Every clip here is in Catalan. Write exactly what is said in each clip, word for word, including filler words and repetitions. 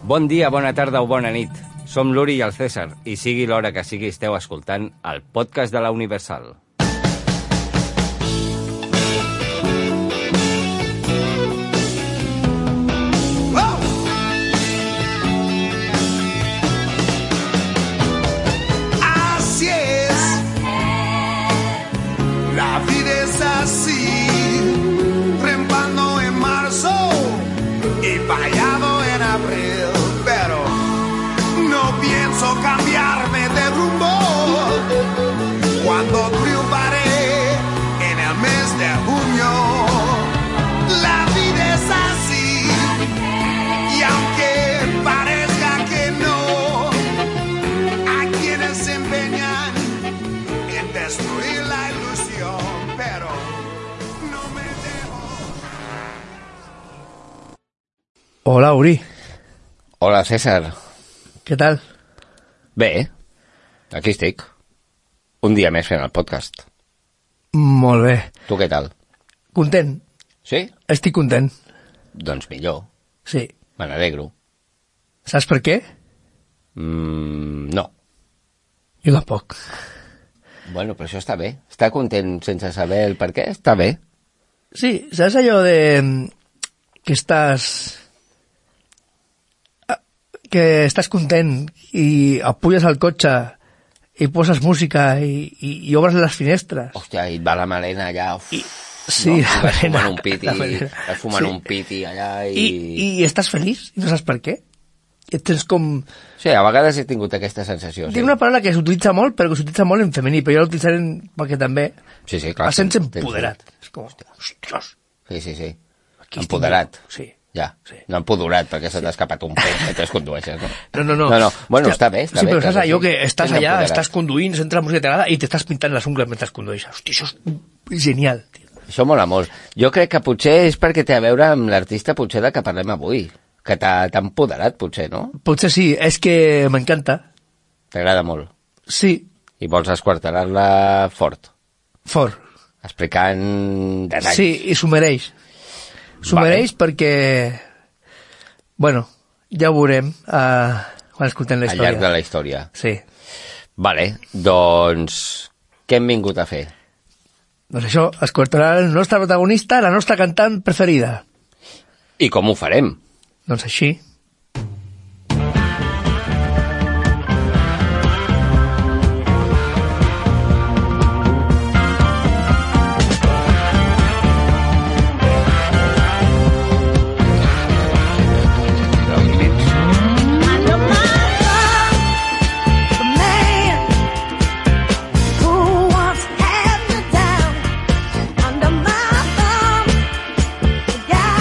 Bon dia, bona tarda o bona nit. Som l'Uri i el César, i sigui l'hora que sigui esteu escoltant el podcast de la Universal. Así es, la vida es así, trempando en marzo y fallado en abril, pero no pienso cambiarme de rumbo cuando triunfaré en el mes de junio. La vida es así y aunque parezca que no, hay quienes se empeñan en destruir la ilusión, pero no me dejo. Hola, Uri. Hola, César. Què tal? Bé, aquí estic. Un dia més fent el podcast. Molt bé. Tu què tal? Content. Sí? Estic content. Doncs millor. Sí. Me n'alegro. Saps per què? Mm, no. Jo tampoc. Bueno, però això està bé. Estar content sense saber el per què està bé. Sí, saps allò de... que estàs... que estàs content i et puges al cotxe i poses música i, i, i obres les finestres. Hòstia, i et va la melena allà... Uf, I, sí, no? I vas fumant un piti, melena. vas fumant Sí. un piti allà i... I... I estàs feliç i no saps per què. I tens com... Sí, a vegades he tingut aquesta sensació. Sí. Tinc una paraula que s'utilitza molt, però que s'utilitza molt en femení, però jo l'utilitzaré en... perquè també... Sí, sí, clar. Et sents Tens- empoderat. És com, ostres, Sí, sí, sí. aquí Empoderat. estic jo. Sí. Ja, Sí. no empoderat, perquè se t'ha escapat un pet mentre condueixes, no? No, no, no. No, no. Bueno, Hòstia, està bé, està sí, bé. però saps clar, allò sí. que estàs Sents allà, empoderat. estàs conduint, sents la música que t'agrada i t'estàs pintant les ungles mentre condueixes. Hòstia, això és genial, tio. Això mola molt. Jo crec que potser és perquè té a veure amb l'artista potser de que parlem avui, que t'ha t'ha empoderat, potser, no? Potser sí, és que m'encanta. T'agrada molt. Sí, I vols esquarterar-la fort, fort. explicant detalls. Sí, i s'ho mereix. S'ho Vale. mereix perquè... Bueno, ja ho veurem uh, quan escoltem la Al història. llarg de la història. Sí. Vale, doncs... Què hem vingut a fer? Doncs això, escoltarà el nostre protagonista, la nostra cantant preferida. I com ho farem? Doncs així. Under my thumb, the man who once had me down. Under my thumb, the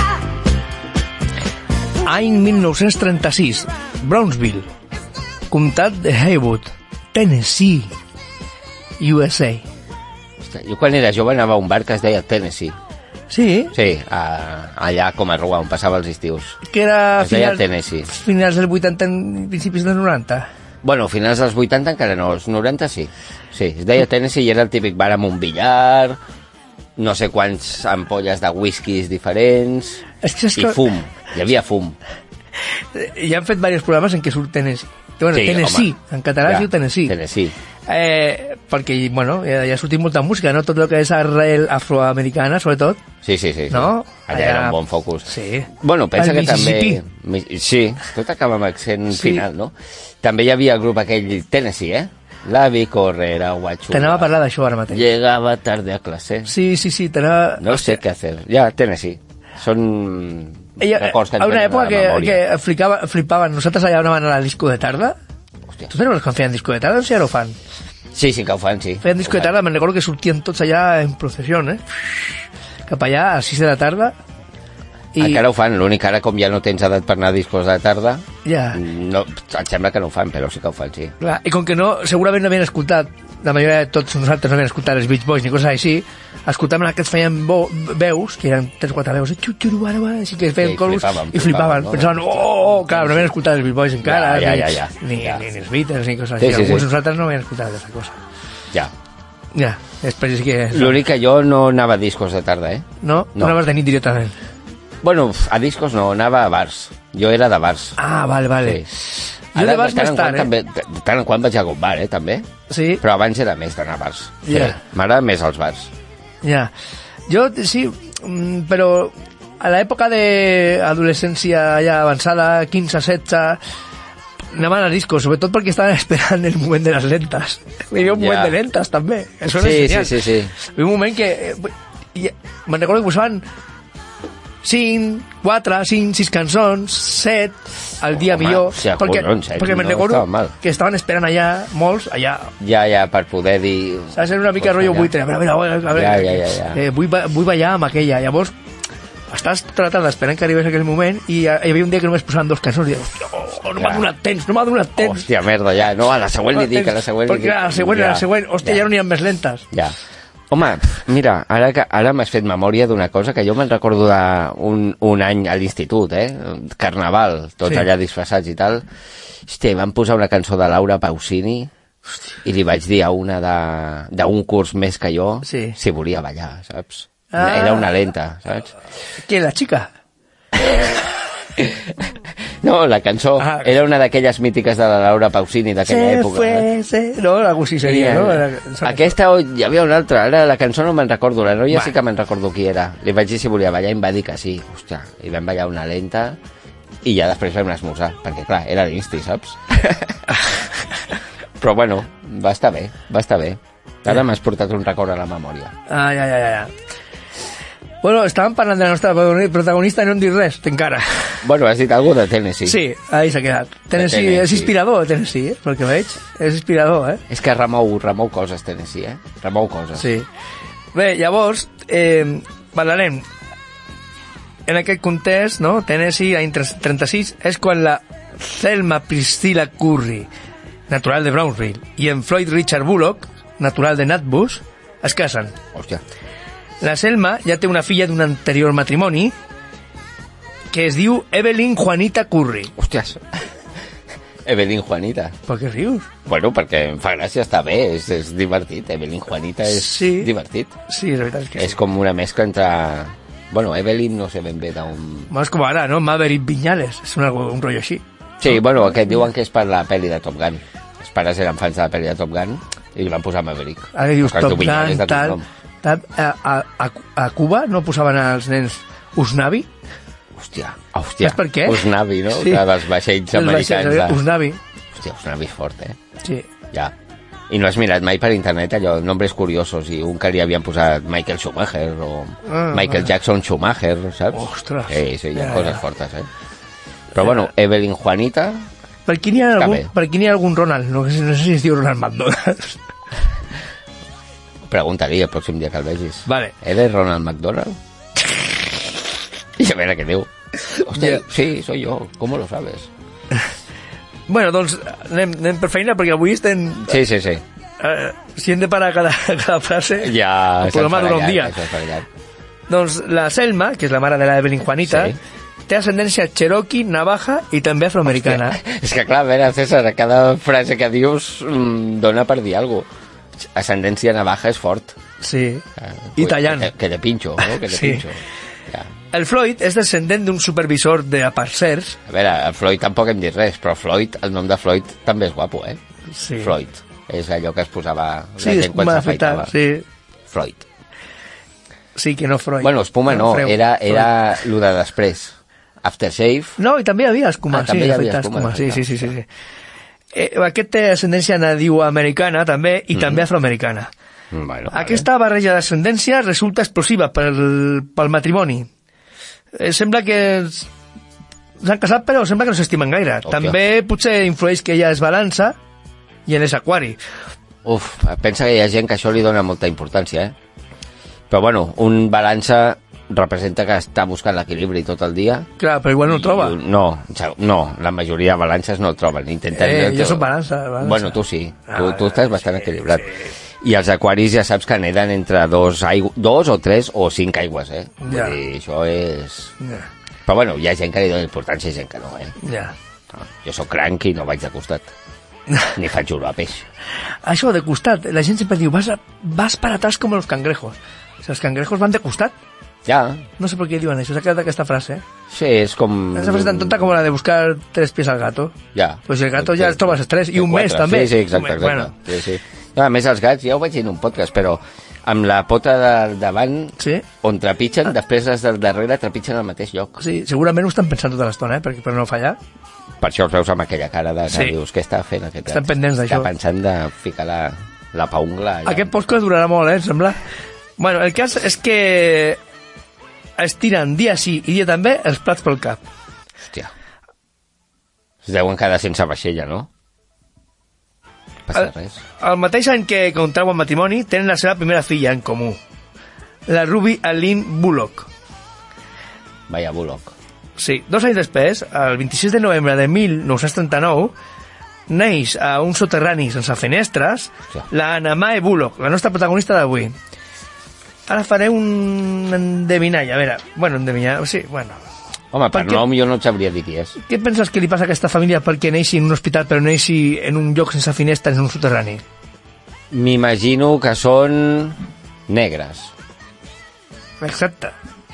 guy. Any mil nou-cents trenta-sis, Brownsville, comtat de Haywood, Tennessee, U S A. Ostres, jo quan era jove anava a un bar que es deia Tennessee. Sí, Sí, a, allà com a Rua, on passava els estius. que era Es deia finals, Tennessee. finals del vuitanta, i principis dels noranta. Bueno, a finals dels vuitanta encara no, els noranta sí. Sí, es deia Tennessee i era el típic bar amb un billar, no sé quants ampolles de whiskies diferents, És que, és i que fum, hi havia fum. ja han fet diversos programes en què surt Tennessee. Que, bueno, Sí, Tennessee, home. en català Ja, es diu Tennessee. Tennessee. Eh, perquè, bueno, ja, ja ha sortit molta música, no? Tot el que és arrel afroamericana, sobretot, Sí, sí, sí. sí. no? Allà era un bon focus. Sí. Bueno, pensa El que també... Mississippi. Mi- Sí, tot acaba amb accent Sí. final, no? També hi havia el grup aquell Tennessee, eh? La vi correra, guacho. T'anava a parlar d'això ara mateix. Llegava tarde a clase. Sí, sí, sí, t'anava... No sé què hacer. Ja, Tennessee. Són Ella, records que ens a una venen època a la que, memòria. que flipava, flipaven. Nosaltres allà anàvem a la disco de tarda. Hòstia. Tu saps quan feien disco de tarda? No sé si ara ho fan. Sí, sí que ho fan, sí. Feien disco de tarda, me'n recordo que sortien tots allà en processió, eh? Cap allà a les sis de la tarda. I... Encara ho fan, l'únic ara com ja no tens edat per anar a discos de tarda, Ja. no, et sembla que no ho fan, però sí que ho fan, sí. Clar, i com que no, segurament no havien escoltat, la majoria de tots nosaltres no havien escoltat els Beach Boys ni coses així, escoltàvem aquests feien bo, veus, que eren tres o quatre veus, xu, xu, bara, bara, així que feien Sí, coros, flipaven, i flipaven, flipaven, no? pensaven, oh, oh, clar, no havien escoltat els Beach Boys encara, Ja, ja, ni, ja, ja. ni, Ja. ni, ni els Beatles, ni coses Sí, així, sí, alguns sí. de nosaltres no havien escoltat aquesta cosa. Ja. Ja, després sí que... L'únic que jo no anava a discos de tarda, eh? No? No. No anaves de nit directament. Bueno, a discos no, anava a bars. Jo era de bars. Ah, vale, vale. Sí. Jo de bars tant més en quant tard, eh? també, de tant en quant vaig a algun bar, eh, també. Sí, Però abans era més d'anar a bars. Ja. Sí, m'agrada més als bars. ja. Jo, sí, mm, però a l'època d'adolescència ja avançada, quinze, setze, anaven als discos, sobretot perquè estaven esperant el moment de les lentes. Hi havia un Ja. moment de lentes, també. Això és Sí, sí, genial. sí, sí. Hi havia un moment que... eh, i- Me'n recordo que posaven cinc, quatre, cinc, sis cançons, set, al dia Home, millor. hòstia, perquè collons, eh, perquè me'n no recordo estava mal. que estaven esperant allà, molts, allà. Ja, ja, per poder dir... Saps? Era una mica Pues rotllo allà. buitre. A veure, a veure, a veure. Ja, ja, ja, ja. Eh, vull, ba- vull ballar amb aquella. Llavors, estàs tratant d'esperant que arribés aquell moment i hi havia un dia que només posaven dos cançons i dius, oh, no m'ha Ja. donat temps, no m'ha donat temps. Hòstia, merda, ja. No, a la següent li dic, a la següent li Perquè dic. a la següent, a la següent, hòstia, ja no n'hi ha més lentes. Ja. Home, mira, ara, que, ara m'has fet memòria d'una cosa que jo me'n recordo d'un un any a l'institut, eh? Carnaval, tots Sí. allà disfressats i tal. Hòstia, van posar una cançó de Laura Pausini i li vaig dir a una de- d'un curs més que jo Sí. si volia ballar, saps? Ah. Era una lenta, saps? Què, la xica? No, la cançó Ah. era una d'aquelles mítiques de la Laura Pausini d'aquella Se època. fue, se... No, algú sí seria, no? Era- Aquesta o hi havia una altra, ara la cançó no me'n recordo, la noia Va. sí que me'n recordo qui era. Li vaig dir si volia ballar i em va dir que sí. Hòstia, i vam ballar una lenta i ja després vam esmorzar, perquè clar, era l'insti, saps? Però bueno, va estar bé, va estar bé. Ara m'has portat un record a la memòria. Ah, ja, ja, ja, ja. Bueno, estàvem parlant de la nostra protagonista i no hem dit res, encara. Bueno, has dit alguna de Tennessee. Sí, ahí s'ha quedat. Tennessee, Tennessee. és inspirador, Tennessee, eh? Pel que veig. És inspirador, eh? És que remou, remou coses, Tennessee, eh? Remou coses. Sí. Bé, llavors, eh, parlarem en aquest context, no? Tennessee, any trenta-sis, és quan la Thelma Priscilla Curry, natural de Brownsville, i en Floyd Richard Bullock, natural de Natbush, es casen. Hòstia. La Selma ja té una filla d'un anterior matrimoni que es diu Evelyn Juanita Curry. Hòsties. Evelyn Juanita. Per què rius? Bueno, perquè em fa gràcia, està bé, és, és divertit. Evelyn Juanita és Sí. divertit. Sí, la veritat és que És sí. com una mescla entre... Bueno, Evelyn no sé ben bé d'on... Bueno, és com ara, no? Maverick Viñales. És un, un rotllo així. Sí, bueno, aquest diuen que és per la pel·li de Top Gun. Els pares eren fans de la pel·li de Top Gun i li van posar Maverick. Ara dius Perquè es Top diu Viñales Gun, de tal... cognom. tal a, a, a, a Cuba no posaven als nens Usnavi? Hòstia, hòstia. Saps per què? Usnavi, no? Sí. Sí. dels vaixells Els americans. vaixells, de- Usnavi. Hòstia, Usnavi és fort, eh? Sí. Ja. I no has mirat mai per internet allò, nombres curiosos, i un que li havien posat Michael Schumacher o Ah, Michael ah. Jackson Schumacher, saps? Ostres. Sí, sí, hi ha Ja, coses ja. fortes, eh? Però bueno, Evelyn Juanita... Per aquí n'hi ha, Està algun, bé. per aquí n'hi ha algun Ronald. No, sé- no sé si es diu Ronald McDonald. Pregunta-li el pròxim dia que el vegis. Vale. ¿Eres Ronald McDonald? I a veure què diu. Hòstia, Ja. sí, soy yo. ¿Cómo lo sabes? Bueno, doncs anem, anem per feina perquè avui estem... Sí, sí, sí. Eh, si hem de parar cada, cada frase, Ja... el programa se'ns dura un farà dia. llarg, això es farà llarg. Doncs la Selma, que és la mare de la Evelyn Juanita, Sí. té ascendència cherokee, navaja i també afroamericana. És que clar, a veure, César, cada frase que dius mm, dona per dir alguna cosa. Ascendència navaja és fort. Sí. Eh, I tallant. Que, que de pincho, no? Que de Sí. pincho. Ja. El Floyd és descendent d'un supervisor de aparcers. A veure, el Floyd tampoc hem dit res, però Floyd, el nom de Floyd també és guapo, eh? Sí. Floyd. És allò que es posava la Sí, gent quan espuma s'afaitava. afeitada. Sí. Floyd. Sí, que no Freud. Bueno, espuma no, Freu. era, Freud. era lo de després. Aftershave. No, i també hi havia escuma, Ah, sí, també hi havia afeitar escuma, escuma. Sí, sí, afeitar. sí, sí, sí. Eh, aquest té ascendència nadiu americana també i també afroamericana. Bueno, Aquesta barreja d'ascendència resulta explosiva pel, pel matrimoni. Eh, sembla que s- s'han casat però sembla que no s'estimen gaire. Hòstia. També potser influeix que ella és balança i ell és aquari. Vale. Uf, pensa que hi ha gent que això li dona molta importància, eh? Però bueno, un balança representa que està buscant l'equilibri tot el dia. Clar, però igual no ho troba. I un- No, no, la majoria de balances no el troben. Intenten, Eh, jo soc balança, balança. Bueno, tu sí, tu, Ah, tu estàs bastant sí, equilibrat. I els aquaris ja saps que neden entre dos, aigu... dos o tres o cinc aigües, eh? Vull Ja. dir, això és... Ja, Però bueno, hi ha gent que li dona importància i gent que no, eh? ja. No, jo sóc cranc i no vaig de costat. Ni faig olor a peix. Això, de costat, la gent sempre diu, vas, a, vas para atrás como los cangrejos. O sea, els cangrejos van de costat. Ja. No sé per què diuen això, s'ha quedat aquesta frase. Sí, és com... Esa frase tan tonta com la de buscar tres pies al gato. Ja. Pues el gato ja el trobes tres, i un Quatre. mes també. Sí, sí, exacte, exacte. Bueno. Sí, sí. No, a més, els gats, ja ho vaig dir en un podcast, però amb la pota del davant, Sí. on trepitgen, després les del darrere trepitgen al mateix lloc. Sí, segurament ho estan pensant tota l'estona, eh, per, per no fallar. Per això els veus amb aquella cara de que Sí. dius, què està fent aquest gat? Estan pendents d'això. Està pensant de ficar la, la paungla allà. Aquest podcast durarà molt, eh, em sembla. Bueno, el cas és que es tiren dia sí i dia també els plats pel cap. Hòstia. Es deuen quedar sense vaixella, no? No passa El, res. el mateix any que contrauen matrimoni, tenen la seva primera filla en comú, la Ruby Aline Bullock. Vaya Bullock. Sí, dos anys després, el vint-i-sis de novembre de mil nou-cents trenta-nou, neix a un soterrani sense finestres Sí. la Anamae Bullock, la nostra protagonista d'avui. Ara faré un endevinall, a veure, bueno, endevinall, sí, bueno. Home, per Perquè- nom jo no et sabria dir qui és. Què penses que li passa a aquesta família perquè neixi en un hospital però neixi en un lloc sense finestres, en un soterrani? M'imagino que són negres. Exacte.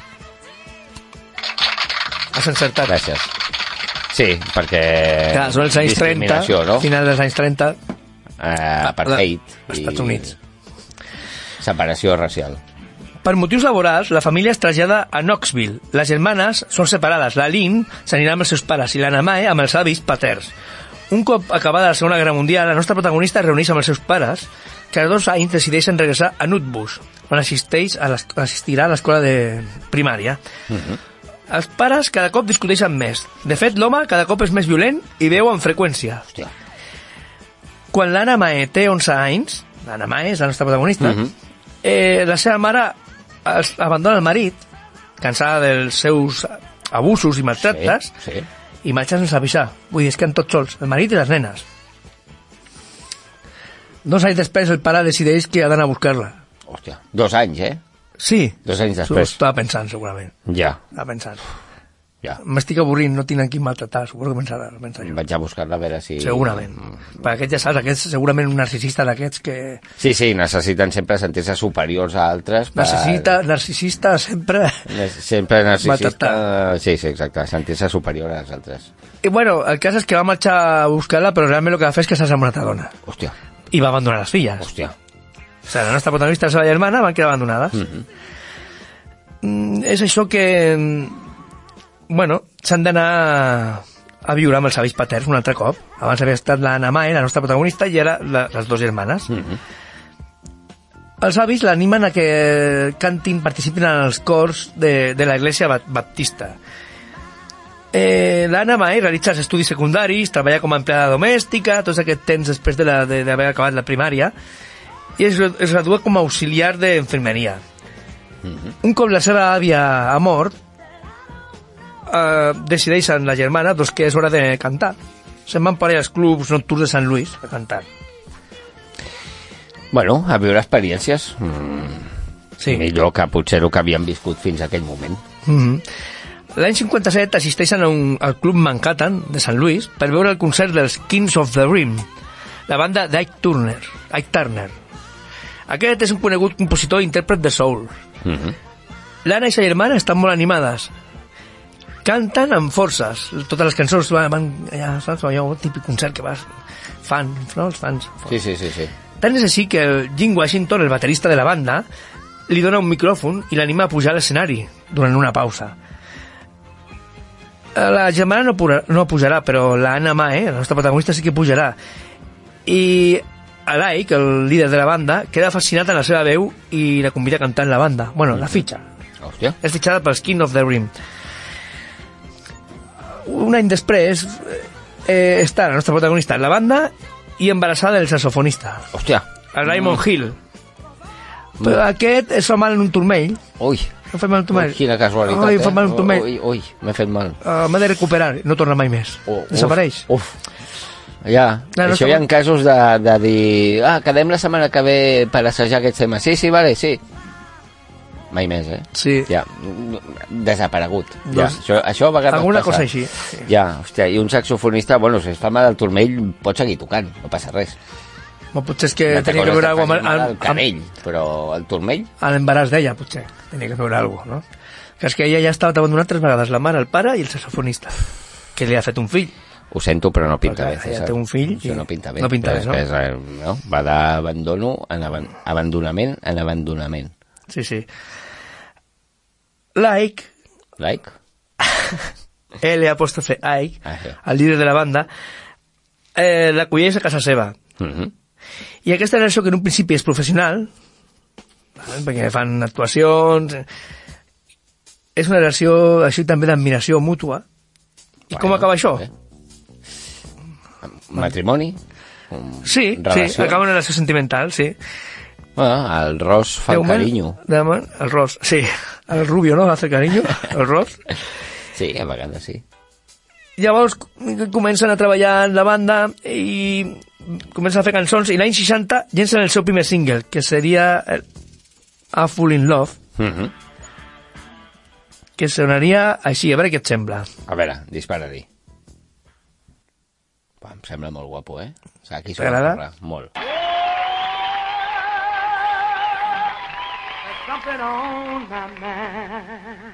Has encertat. Gràcies. Sí, perquè... Clar, són els anys trenta, discriminació, no? final dels anys trenta, Eh, apartheid. als Estats Units. Separació racial. Per motius laborals, la família es trasllada a Knoxville. Les germanes són separades. La Lynn s'anirà amb els seus pares i la Namae amb els avis paterns. Un cop acabada la Segona Guerra Mundial, la nostra protagonista es reuneix amb els seus pares, que a dos anys decideixen regressar a Nutbush, on assisteix a les- assistirà a l'escola de primària. Els pares cada cop discuteixen més. De fet, l'home cada cop és més violent i veu amb freqüència. Hòstia. Quan l'Anna Mae té onze anys, l'Anna Mae és la nostra protagonista, Mhm. eh, la seva mare es- abandona el marit, cansada dels seus abusos i maltractes, Sí, sí. i marxa sense avisar. Vull dir, es queden tots sols, el marit i les nenes. Dos anys després el pare decideix que ha d'anar a buscar-la. Hòstia. Dos anys, eh? Sí. Dos anys S'ho després. estava pensant, segurament. Ja, Estava pensant. ja. M'estic avorrint, no tinc a qui maltratar, suposo que pensarà, pensa jo. Vaig a buscar-la a veure si... Segurament. Per aquests ja saps, aquests segurament un narcisista d'aquests que Sí, sí, necessiten sempre sentir-se superiors a altres. per- necessita, narcisista sempre... Ne- Sempre narcisista... Maltractar. Sí, sí, exacte, sentir-se superior als altres. I bueno, el cas és que va marxar a buscar-la, però realment el que va fer és casar-se amb una altra dona. Hòstia, I va abandonar les filles. hòstia. O sigui, la nostra protagonista i la seva germana van quedar abandonades. Mm, és això que... mm, Bueno, s'han d'anar a viure amb els avis paterns un altre cop. Abans havia estat la Namae, la nostra protagonista, i ara la, les dues germanes. Els avis l'animen a que cantin, participin en els cors de, de la Iglesia Bat- Baptista. Eh, l'Anna Mae realitza els estudis secundaris, treballa com a empleada domèstica, tot aquest temps després de la- de- d'haver acabat la primària, i es, es gradua com a auxiliar d'infermeria. Un cop la seva àvia ha mort, eh, decideixen la germana doncs, que és hora de cantar. Se'n van per allà als clubs nocturns de Sant Lluís a cantar. Bueno, a viure experiències. Mm, Sí. Millor que potser el que havien viscut fins a aquell moment. Mm-hmm. L'any cinquanta-set assisteixen a un, al Club Manhattan de Sant Lluís per veure el concert dels Kings of the Rim, la banda d'Ike Turner. Ike Turner. Aquest és un conegut compositor i intèrpret de soul. Mhm. L'Anna i sa germana estan molt animades. Canten amb forces. Totes les cançons van, van allà, saps? Allò, un típic concert que vas... Fan, no? Els fans. Sí, sí, sí, sí. Tant és així que el Jim Washington, el baterista de la banda, li dona un micròfon i l'anima a pujar a l'escenari durant una pausa. La germana no, pura, no pujarà, però l'Anna Mae, la nostra protagonista, sí que pujarà. I l'Ike, el líder de la banda, queda fascinat en la seva veu i la convida a cantar en la banda. Bueno, la fitxa. Hòstia. És fitxada pels King of the Rim. Un any després eh, està la nostra protagonista en la banda i embarassada del saxofonista, Hòstia. el Raymond Hill. Però aquest es fa mal en un turmell. Ui. Em fa mal en un turmell. Ui, quina casualitat, Ai, eh? em fa mal en un turmell. Ui, ui, m'he fet mal. Uh, M'ha de recuperar, no torna mai més. Oh, Desapareix. Uf, uf. Ja, No, no això està hi ha mal. casos de, de dir... Ah, quedem la setmana que ve per assajar aquests temes. Sí, sí, vale, sí. Mai més, eh? Sí. Ja, desaparegut. Ja, Doncs, això, això a vegades alguna passa. cosa així. Sí. Ja, hòstia, i un saxofonista, bueno, si es fa mal al turmell, pot seguir tocant, no passa res. O potser és que Una tenia cosa que veure és alguna que cosa faci mal amb, al canell, però el turmell... amb l'embaràs d'ella, potser. Tenia que veure alguna cosa, no? Que és que ella ja estava abandonat tres vegades, la mare, el pare i el saxofonista, que li ha fet un fill. Ho sento, però no pinta Perquè bé. ella César. té un fill Això i no pinta bé. no pinta bé, Però és que és, eh, no? Va d'abandono en aban- abandonament en abandonament. Sí, sí. Like, Like? L apóstrofe Ike, Ah, sí. el líder de la banda, eh, l'acolleix a casa seva. Mhm. I aquesta relació, que en un principi és professional, vale, perquè fan actuacions, és una relació així també d'admiració mútua. I Bueno, com acaba això? bé. Matrimoni? Un- Sí, relació? sí, acaba una relació sentimental, sí. Bueno, el Ross fa De el moment- carinyo. de moment, el Ross, sí. El Rubio, no? Hace cariño, el Ross. Sí, a vegades sí. Llavors comencen a treballar en la banda i comencen a fer cançons, i l'any seixanta llencen el seu primer single, que seria el A Fool in Love, Mhm. que sonaria així, a veure què et sembla. A veure, dispara-li. Va, em sembla molt guapo, eh? O sigui, aquí s'ho va T'agrada? currar, molt. Something on my mind.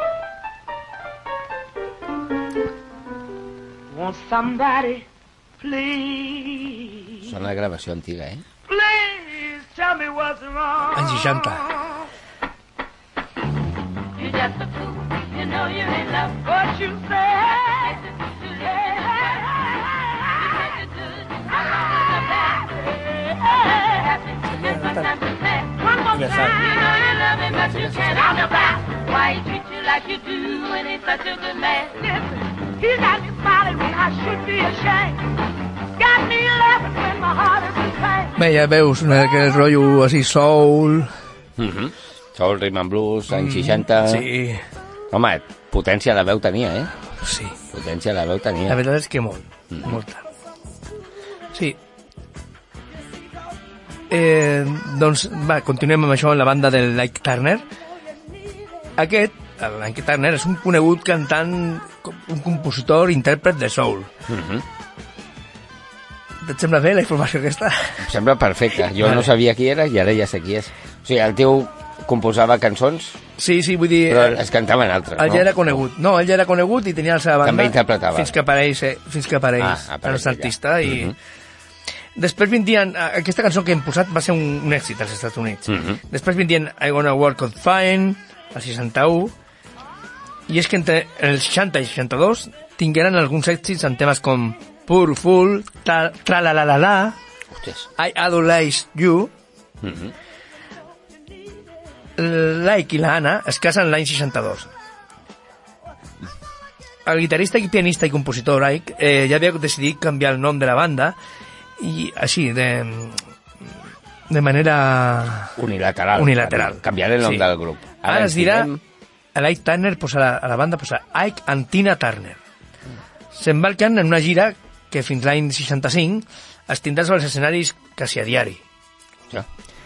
Want somebody, please, Sona gravació antiga, eh? please tell me what's wrong. Anys seixanta. You're just a fool, you know you're in love. What you say? One more time, you know you love me, but you can't understand why he treats you like you do when he's such a good man. Listen, he got me smiling when I should be ashamed. Got me laughing when my heart is in pain. Bé, ja veus, una, aquell rotllo així soul... Mhm. Soul, rhythm and blues, anys seixanta... Sí, Home, potència la veu tenia, eh? sí. Potència la veu La tenia. veritat és que molt, molta. Sí. Eh, doncs, va, continuem amb això en la banda del Ike Turner. Aquest, el Ike Turner, és un conegut cantant, un compositor, intèrpret de soul. Mhm. Et sembla bé la informació aquesta? Em sembla perfecte. Jo Vale. no sabia qui era i ara ja sé qui és. O sigui, el tio composava cançons, Sí, sí, vull dir... però eh, les cantaven altres, ell no? ja era conegut. No, ell ja era conegut i tenia la seva banda. També interpretava. Fins que apareix, eh, fins que apareix, Ah, apareix el nostre allà. artista. I... Mhm. Després vindrien... Aquesta cançó que hem posat va ser un, un èxit als Estats Units. Mhm. Després vindrien I Gonna Work on Fine, al seixanta-u, i és que entre el seixanta i el seixanta-dos tingueren alguns èxits en temes com Poor Fool, Tra Tra La La La La, Hòsties. I Idolize You. Mhm. L'Ike i la Anna es casen l'any seixanta-dos. El guitarrista i pianista i compositor Ike eh, ja havia decidit canviar el nom de la banda i així, de, de manera Unilateral. unilateral. Canviar el nom Sí. del grup. Ara ens es dirà, diguem- a l'Ike Turner, pues a, la, a la banda, pues a Ike and Tina Turner. S'embarquen en una gira que fins l'any seixanta-cinc es tindrà sobre els escenaris quasi a diari. Ja.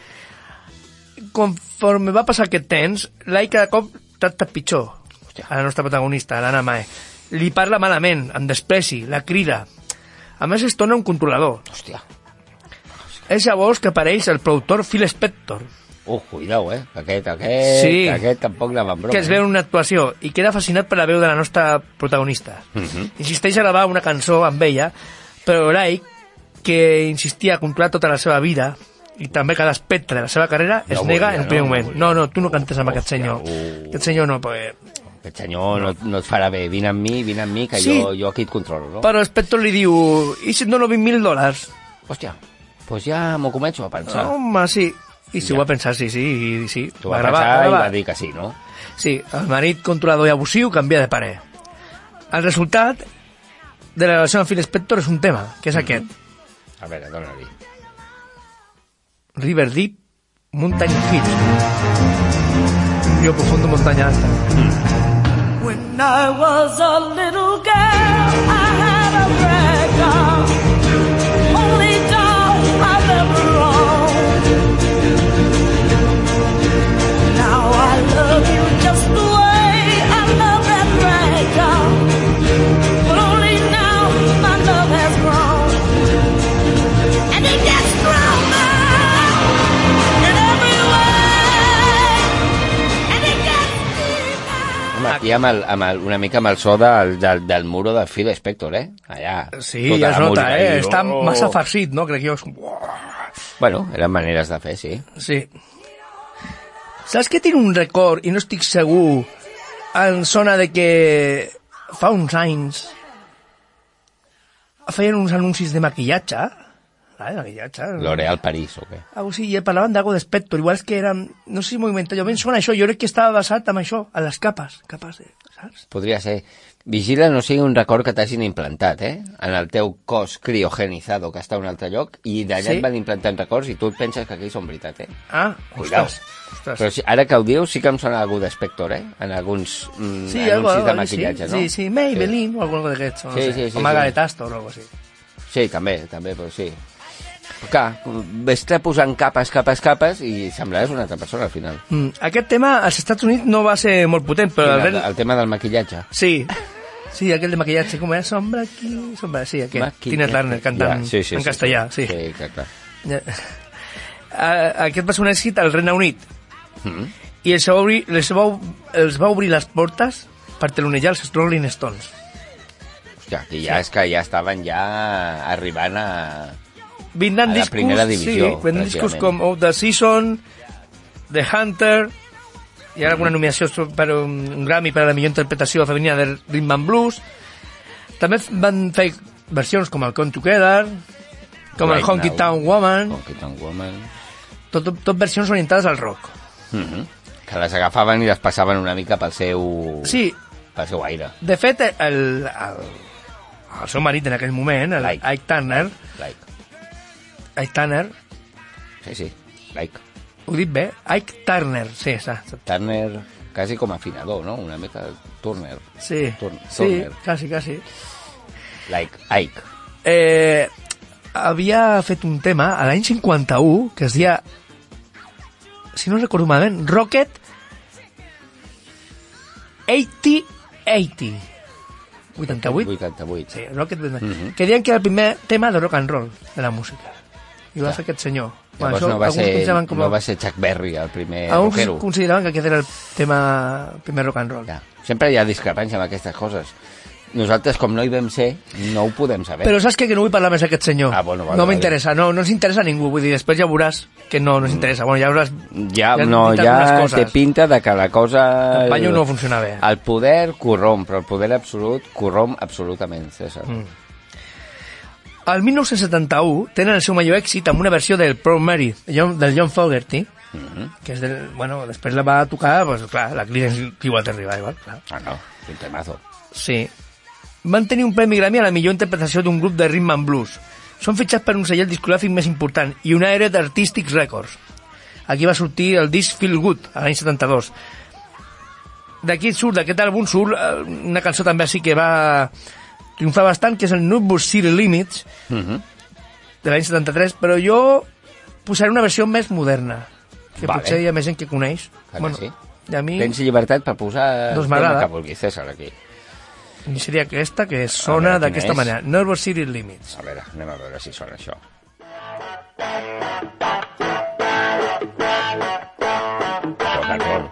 Conforme va passar aquest temps, l'Ike cada cop tracta pitjor Hòstia. a la nostra protagonista, l'Anna Mae. Li parla malament, amb despreci, la crida. A més, es torna un controlador. Hòstia. És llavors que apareix el productor Phil Spector, Uh, cuidao, eh? Aquest, aquest, Sí. aquest tampoc anava en broma. que es veu en una actuació i queda fascinat per la veu de la nostra protagonista. Mhm. Insisteix a gravar una cançó amb ella, però l'Ike, que insistia a controlar tota la seva vida i també cada aspecte de la seva carrera, es No nega volia, en el primer no, no moment. volia. No, no, tu no cantes amb aquest Hòstia, senyor. uh. Aquest senyor no, perquè... Aquest senyor no, no et farà bé. Vine amb mi, vine amb mi, que Sí. jo, jo aquí et controlo, no? Però Spector li diu, i si et dono vint mil dòlars? Hòstia, doncs pues ja m'ho començo a pensar. Home, sí. I si Ja. ho va pensar, sí, sí, i sí. Tu va pensar i va dir que sí, no? Sí, el marit controlador i abusiu canvia de parer. El resultat de la relació amb Phil Spector és un tema, que és aquest. A veure, dona-li. River Deep, Mountain Hills. Río profundo, montaña alta. When I was a little girl, I had a rag doll, only doll I've ever owned. Now I love you just the way I love that rag doll, but only now my love has grown, and it gets stronger. I amb, el, amb el, una mica amb el so del, del, del muro de Phil Spector, eh? Allà. Sí, tota ja es la nota, música eh? ahí. Està Oh! massa farcit, no? Crec que jo... Bueno, eren maneres de fer, sí. Sí. Saps que tinc un record, i no estic segur, en zona de que fa uns anys feien uns anuncis de maquillatge, ¿vale? Maquillatge. L'Oreal París, o què? Algo així, i parlaven d'algo d'Spector, igual és que eren, no sé si movimento, jo ben sona això, jo crec que estava basat en això, en les capes, capes de, saps? Podria ser. Vigila no sigui un record que t'hagin implantat, eh? En el teu cos criogenitzado que està a un altre lloc i d'allà Sí? et van implantant records i tu et penses que aquells són veritat, eh? Ah, Cuidao. ostres, ostres. Però si, ara que ho dius sí que em sona algú d'Spector, eh? En alguns mm, Sí, anuncis algo, de algo, maquillatge, sí, no? sí, sí, Maybelline o algo d'aquests, no Sí, sé, sí, sí, o Margaret sí. Astor o algo així. Sí, també, també, però sí. Però clar, vés-te posant capes, capes, capes i semblaràs una altra persona al final. Mm, aquest tema als Estats Units no va ser molt potent, però... el, el, el tema del maquillatge. Sí, sí, aquell de maquillatge, com era? Sombra aquí, sombra... Sí, aquest, Maquillatge. Tina Turner cantant Ja, sí, sí, en sí, castellà, sí. Sí, clar, clar. Ja. Uh, aquest va ser un èxit al Regne Unit Mm. i els va, obrir, els, va, els va obrir les portes per telonejar els Rolling Stones. Hòstia, que ja és que ja estaven ja arribant a... Vindran A la discos, primera divisió, sí, vindran discos com pràcticament. Of the Season, The Hunter, hi ha alguna nominació per un, un Grammy per a la millor interpretació femenina de Rhythm and Blues. També van fer versions com el Come Together, com Right el Honky Now. Tonk Woman, Honky Tonk Woman. tot, tot, tot versions orientades al rock. Mm -hmm. Que les agafaven i les passaven una mica pel seu... Sí, pel seu aire. de fet, el, el, el seu marit en aquell moment, el Like. Ike Turner, Like. Ike Turner, Sí, sí, like. ho dic bé? Ike Turner, sí, està. Turner, quasi com afinador, no? Una mica Turner. Sí, Tur- sí, Turner. quasi, quasi. Like, Ike. Eh, havia fet un tema a l'any cinquanta-u que es deia, si no recordo malament, Rocket vuitanta vuitanta. vuitanta-vuit? vuitanta-vuit. Sí, Rocket vuitanta. Mhm. Que deien que era el primer tema de rock and roll de la música. I va Ja. fer aquest senyor. Llavors això no, va alguns ser, consideraven com no a- va ser Chuck Berry el primer alguns rockero. consideraven que aquest era el tema el primer rock and roll. Ja. Sempre hi ha discrepància amb aquestes coses. Nosaltres, com no hi vam ser, no ho podem saber. Però saps què? Que no vull parlar més d'aquest senyor. Ah, bueno, vale, no vale. m'interessa, no, no ens interessa a ningú. Vull dir, després ja veuràs que no ens interessa. Bueno, ja veuràs... Ja, han no, dit ja algunes coses. té pinta de que la cosa... El panyo no funciona bé. El poder corromp, però el poder absolut corromp absolutament, César. Mm. El dinou setanta-u tenen el seu major èxit amb una versió del Proud Mary de John, del John Fogerty, Mhm. que és del, bueno, després la va tocar, pues, clar, la Creedence Clearwater Revival, clar. Ah, no, és un temazo. Sí. Van tenir un premi Grammy a la millor interpretació d'un grup de rhythm and blues. Són fitxats per un segell discogràfic més important i una era d'Artistic Records. Aquí va sortir el disc Feel Good, a l'any setanta-dos. D'aquí surt, d'aquest àlbum, surt eh, una cançó també així que va triomfar bastant, que és el Nutbush City Limits, Mhm. de l'any setanta-tres, però jo posaré una versió més moderna, que Vale. potser hi ha més gent que coneix. Clar que sí. I a mi Tens llibertat per posar Doncs el tema m'agrada. que vulguis, César, aquí. seria aquesta, que A sona veure, d'aquesta quina és? manera. Nutbush City Limits. A veure, anem a veure si sona això. Rock and roll.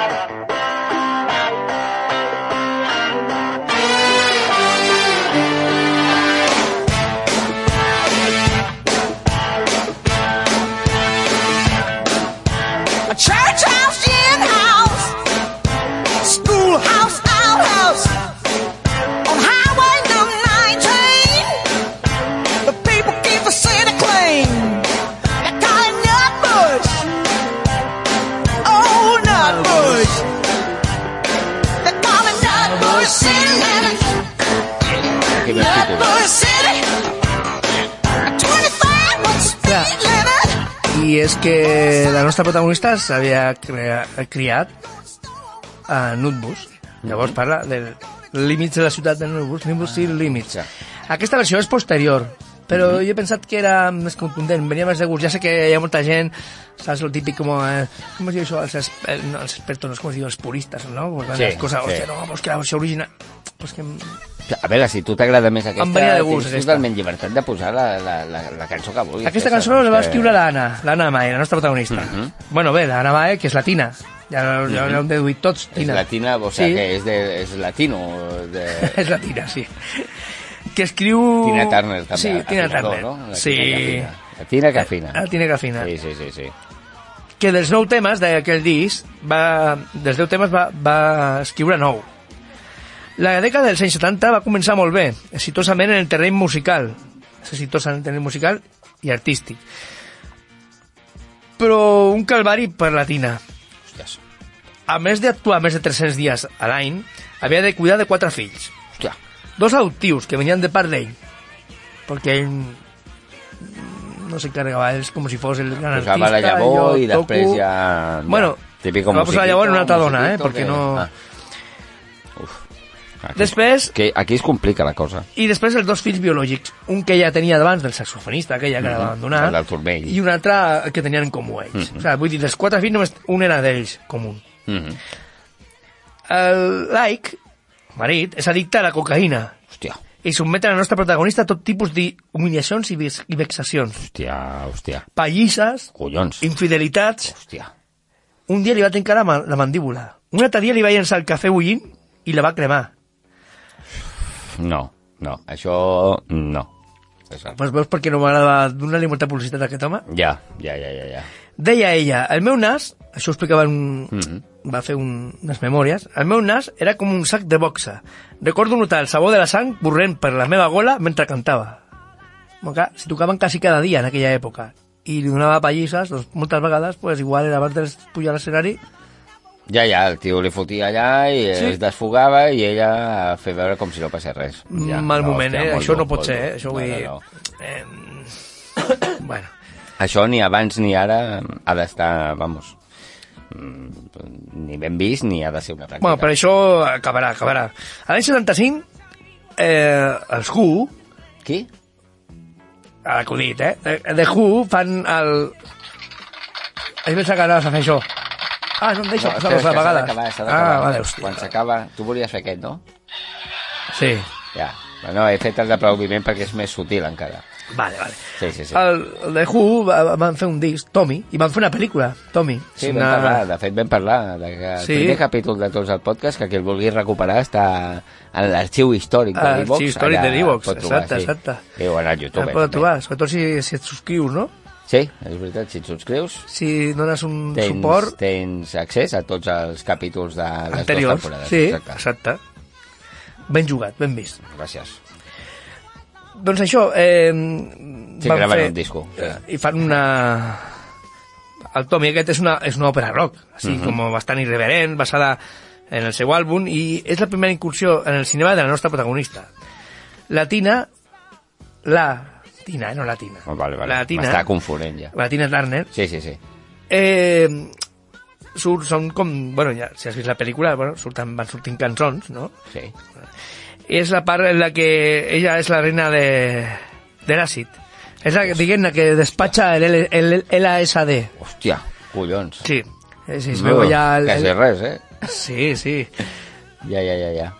A church house, in house, schoolhouse, outhouse, on highway number nineteen. The people keep the city clean. They call it Nutbush. Oh, Nutbush. They call it Nutbush City Limits. Quin títol. Nutbush City. twenty-five with speed limit. I és que la nostra protagonista s'havia crea- criat a Nutbush. Llavors parla dels límits de la ciutat de Nutbush, Nutbush City Limits. Ja. Aquesta versió és posterior, però jo he pensat que era més contundent, venia més de gust. Ja sé que hi ha molta gent, saps, el típic com... Eh, com es diu això? Els, es, eh, no, els expertos, no, com es diu? Els puristes, no? Pues, Sí, les coses, sí. hòstia, no, pues que la versió original... Pues que... A veure, si tu t'agrada més aquesta, Em venia de gust, tens aquesta. totalment llibertat de posar la, la, la, la cançó que vulguis. Aquesta César, cançó la va és que- escriure l'Anna, l'Anna Mae, la nostra protagonista. Mhm. Bueno, bé, l'Anna Mae, que és latina. Ja, ja l'hem deduït tots, És Tina. latina, o sigui Sí. que és, de, és latino. De... És la Tina, sí. Que escriu... Tina Turner, també. Sí, Tina afinador, Turner. No? La Sí. Tina que afina. La Tina que afina. La Tina que afina. Sí, sí, sí, sí. Que dels nou temes d'aquell disc, va, dels deu temes va, va escriure nou. La dècada dels anys setanta va començar molt bé, exitosament en el terreny musical, exitosa en el terreny musical i artístic. Però un calvari per la Tina. Hòsties. A més d'actuar més de tres-cents dies a l'any, havia de cuidar de quatre fills. Hòstia. Dos adoptius que venien de part d'ell, perquè ell no s'encarregava d'ells com si fos el gran artista. Posava la llavor jo i després toco. ja... Bueno, típico va posar la llavor en una altra musiquito, dona, eh, musiquito perquè que- no... Ah. Uf. Aquí, Després, que aquí es complica la cosa. i després els dos fills biològics, un que ja tenia d'abans del saxofonista, aquella que la va abandonar, El del turmell. i un altre que tenien en comú ells. O sigui, vull dir, dels quatre fills només un era d'ells comú. Mhm. El Like, marit, és addicte a la cocaïna Hòstia, i sotmet a la nostra protagonista a tot tipus d'humiliacions i, ves- i vexacions. hòstia, hòstia. Pallisses, Collons. infidelitats. Hòstia. Un dia li va trencar la, ma- la mandíbula. Un altre dia li va llençar el cafè bullint i la va cremar. No, no, això no. César. Pues veus perquè no m'agrada donar-li molta publicitat a aquest home? Ja, ja, ja, ja, ja. Deia ella, el meu nas, això ho explicava en un, Mhm. va fer un, unes memòries, el meu nas era com un sac de boxa. Recordo notar el sabor de la sang corrent per la meva gola mentre cantava. Bueno, clar, si tocaven quasi cada dia en aquella època i li donava pallisses, doncs moltes vegades, pues igual era abans de pujar a l'escenari. Ja, ja, el tio li fotia allà i Sí. es desfogava i ella a fer veure com si no passés res. Ja, Mal moment, eh? molt Això dur, no pot molt ser, dur. eh? Això No, vull no, dir... no. Eh, bueno, Això ni abans ni ara ha d'estar, vamos, mm, ni ben vist ni ha de ser una pràctica. bueno, per això acabarà, acabarà. A l'any setanta-cinc, eh, els Who, Qui? a l'acudit, eh? The, The Who fan el... He pensat que anaves a fer això. Ah, no em deixa No, posar espera, les és que s'ha vegades. d'acabar, s'ha Ah, d'acabar. vale, hòstia. Quan s'acaba... Tu volies fer aquest, no? Sí, Ja. Bueno, he fet el d'aplaudiment perquè és més sutil encara. vale, vale. Sí, sí, sí. El, el The Who va- van fer un disc, Tommy, i van fer una pel·lícula, Tommy. Sí, És vam parlar, de fet vam parlar de que el Sí. primer capítol de tots el podcast, que qui el vulgui recuperar està en l'arxiu històric de Ah, l'Ivox. l'arxiu històric allà de l'Ivox, pot trobar, exacte, sí. exacte. Sí, o en el YouTube. El eh, poden també. trobar, sobretot si, si et subscrius, no? Sí, és veritat, si et subscrius Si dones un tens, suport tens accés a tots els capítols de les anterior. dues temporades. Sí, Exacte. exacte. Ben jugat, ben vist. Gràcies. Doncs això, eh, Sí, van graven fer, un disco, sí. eh, i fan una... El Tommy aquest és una, és una òpera rock, així Mhm. com bastant irreverent, basada en el seu àlbum, i és la primera incursió en el cinema de la nostra protagonista. La Tina, la Tina, eh, no la Tina. Oh, vale, vale. La Tina, M'està confonent ja. la Tina Turner, Sí, sí, sí. eh, surt, són com... Bueno, ja, si has vist la pel·lícula, bueno, surten, van sortint cançons, no? Sí. I és la part en la que ella és la reina de, de l'àcid. És la, diguem-ne, que despatxa el, L- el L A S D. Hòstia, collons. Sí, eh, sí, es veu Uh, ja... El, Quasi el... res, eh? Sí, sí. Ja, ja, ja, ja.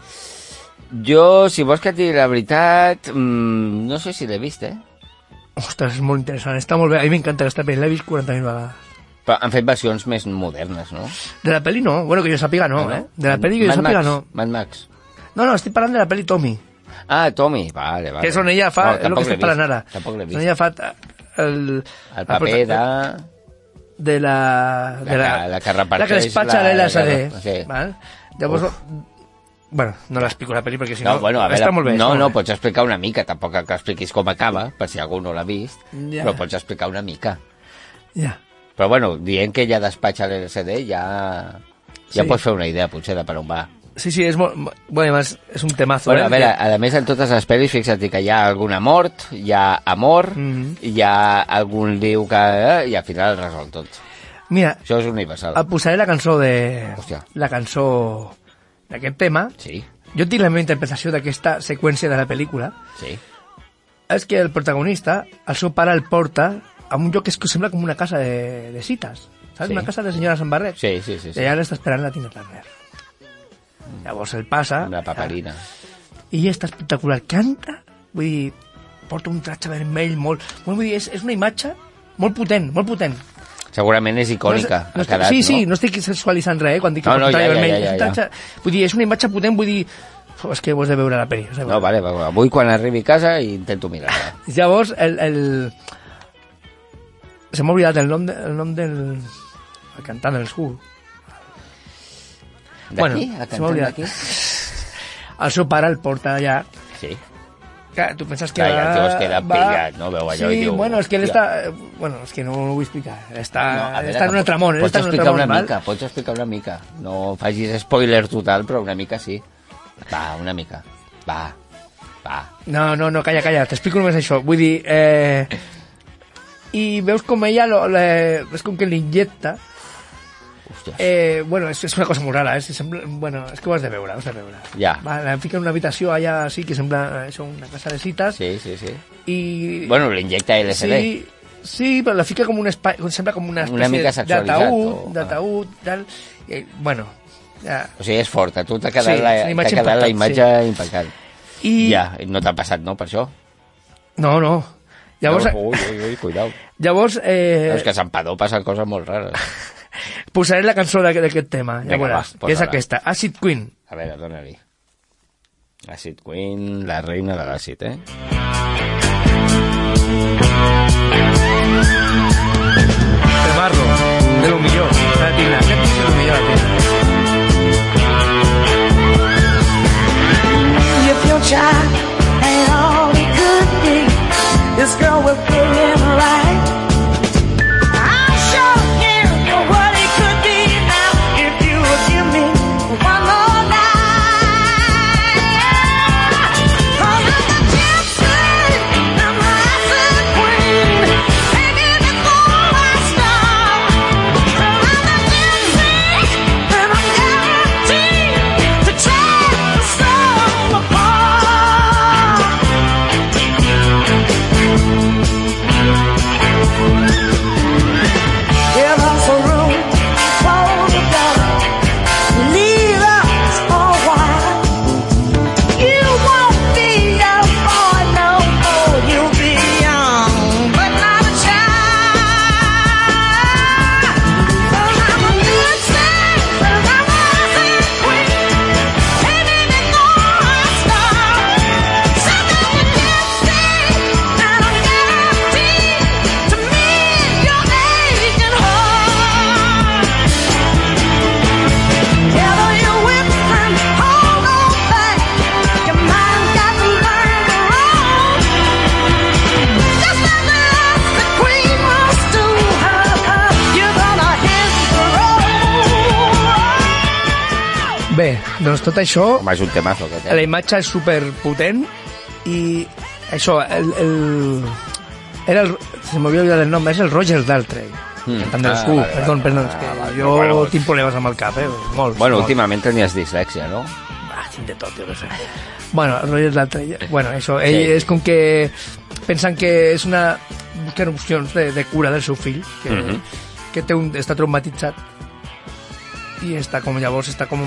Jo, si vols que et digui la veritat, mmm, no sé si l'he vist, eh? Ostres, és molt interessant, està molt bé. A mi m'encanta aquesta pel·li, l'he vist quaranta mil vegades. Però han fet versions més modernes, no? De la pel·li no, bueno, que jo sàpiga no, Ah, eh? De la pel·li que jo Mad sàpiga Max, no. Mad Max. No, no, estic parlant de la pel·li Tommy, Ah, Tommy, vale, vale. que és on ella fa, No, és el tampoc que l'he estic parlant vist, ara. Tampoc l'he On vist. ella fa el... El paper de... de la... De La que- la que reparteix la que despatxa la- l'L S D. la- sí. Val? Llavors... Bueno, no l'explico la pel·li perquè si no... No, bueno, a veure, està molt bé. no, està no, molt bé. pots explicar una mica, tampoc que expliquis com acaba, per si algú no l'ha vist, Ja. però pots explicar una mica. Ja. Però bueno, dient que ja despatxa l'L S D, ja... Ja Sí. pots fer una idea, potser, de per on va. Sí, sí, és molt... Bueno, además, és un temazo. Bueno, eh? a veure, a més, en totes les pel·lis, fixa't que hi ha alguna mort, hi ha amor, Mhm. hi ha algun liu que... eh, i al final es resol tot. Mira, Això és universal. et posaré la cançó de... Hòstia. La cançó d'aquest tema. Sí, Jo tinc la meva interpretació d'aquesta seqüència de la pel·lícula. sí. És que el protagonista, el seu pare el porta a un lloc que, és que sembla com una casa de, de cites. Saps? Sí. Una casa de senyores amb barret. Sí, sí, sí. I sí. allà l'està esperant la Tina Turner. Llavors el passa... Una paperina. I ella està espectacular. Canta, vull dir, porta un tratge vermell molt... molt vull dir, és, és una imatge molt potent, molt potent. Segurament és icònica. No, ha quedat, sí, no? sí, no estic sexualitzant res, eh, quan dic No, no, portar ja, ja, vermell. ja, ja, ja. Vull dir, és una imatge potent, vull dir... Uf, és que ho has de veure la pel·li. has de No, veure. vale, va, avui quan arribi a casa intento mirar-la. Llavors, el... el... Se m'ha oblidat el nom, de, el nom del... El cantant del Who. D'aquí? Bueno, El se m'ha cantant oblidat. d'aquí? El seu pare el porta allà. Sí. Clar, tu penses que Clar, i el va... tio es queda va- pillat, no? Veu allò sí, i diu, bueno, és que ell "Hòstia". està... Bueno, és que no ho vull explicar. Està, No, a veure, està en un altre món. ell Pots està en un altre explicar món, una val? mica, pots explicar una mica. No facis spoiler total, però una mica sí. Va, una mica. Va, va. No, no, no, calla, calla, t'explico només això. Vull dir, eh... I veus com ella, lo, le, és com que l'injecta. Hòsties. Eh, bueno, és, és una cosa molt rara, eh? Sembla, bueno, és que ho has de veure, ho has de veure. Ja. Va, la fica en una habitació allà, sí, que sembla això, una casa de cites. Sí, sí, sí. I... Bueno, l'injecta L S D. Sí, sí, però la fica com un espai, sembla com una Una espècie mica sexualitzat, d'ataúd, o- d'ataúd, tal. I, bueno, ja. O sigui, és fort. A tu t'ha quedat, Sí, la, és una imatge t'ha quedat la impactant, imatge impecable. I... Ja, no t'ha passat, no, per això? No, no. Llavors, No, ui, ui, ui, cuidao. llavors eh, No, és que a Sant Padó passen coses molt rares. posaré la cançó d'aquest d'aquest tema, ja Vinga, veuràs, va, que és posa-la. aquesta, Acid Queen. A veure, dona-li. Acid Queen, la reina de l'àcid, eh? Temarro, de lo millor. La tina, aquest és de lo millor, la tina. If your child ain't all it could be, this girl will put him right. I'll show him what it could be now if you would give me one more night. 'Cause I'm a gypsy, I'm a acid queen, taking it for my stop. I'm a gypsy, and I'm guaranteed to tear the soul apart. Give us a room, close the door, leave us for a while. You won't be a boy no more, you'll be young, but not a child. 'Cause I'm a gypsy, 'cause I'm a acid queen, taking it for my start. So I'm a gypsy, and I'm guaranteed to mend your aching heart. Gather your wits and hold on back. Your mind got to learn to roll. Just as the acid queen was to her, you're gonna hit the road. Bé, doncs tot això, Home, és un temazo, aquest, la eh? imatge és superpotent i això, el... el era el, se m'havia oblidat el nom, és el Roger Daltrey. Mm. Cantant dels Ah, Who. vale, Perdó, vale. perdó, és Ah, que vale, jo bueno, tinc problemes amb el cap, eh? Molts. Bueno, molts. últimament tenies dislèxia, no? Ah, tinc de tot, jo no sé. Bueno, el Roger Daltrey, bueno, això, ell Sí. és com que pensen que és una... busquen opcions de, de cura del seu fill, que, Mhm. que té un, està traumatitzat i està com, llavors està com...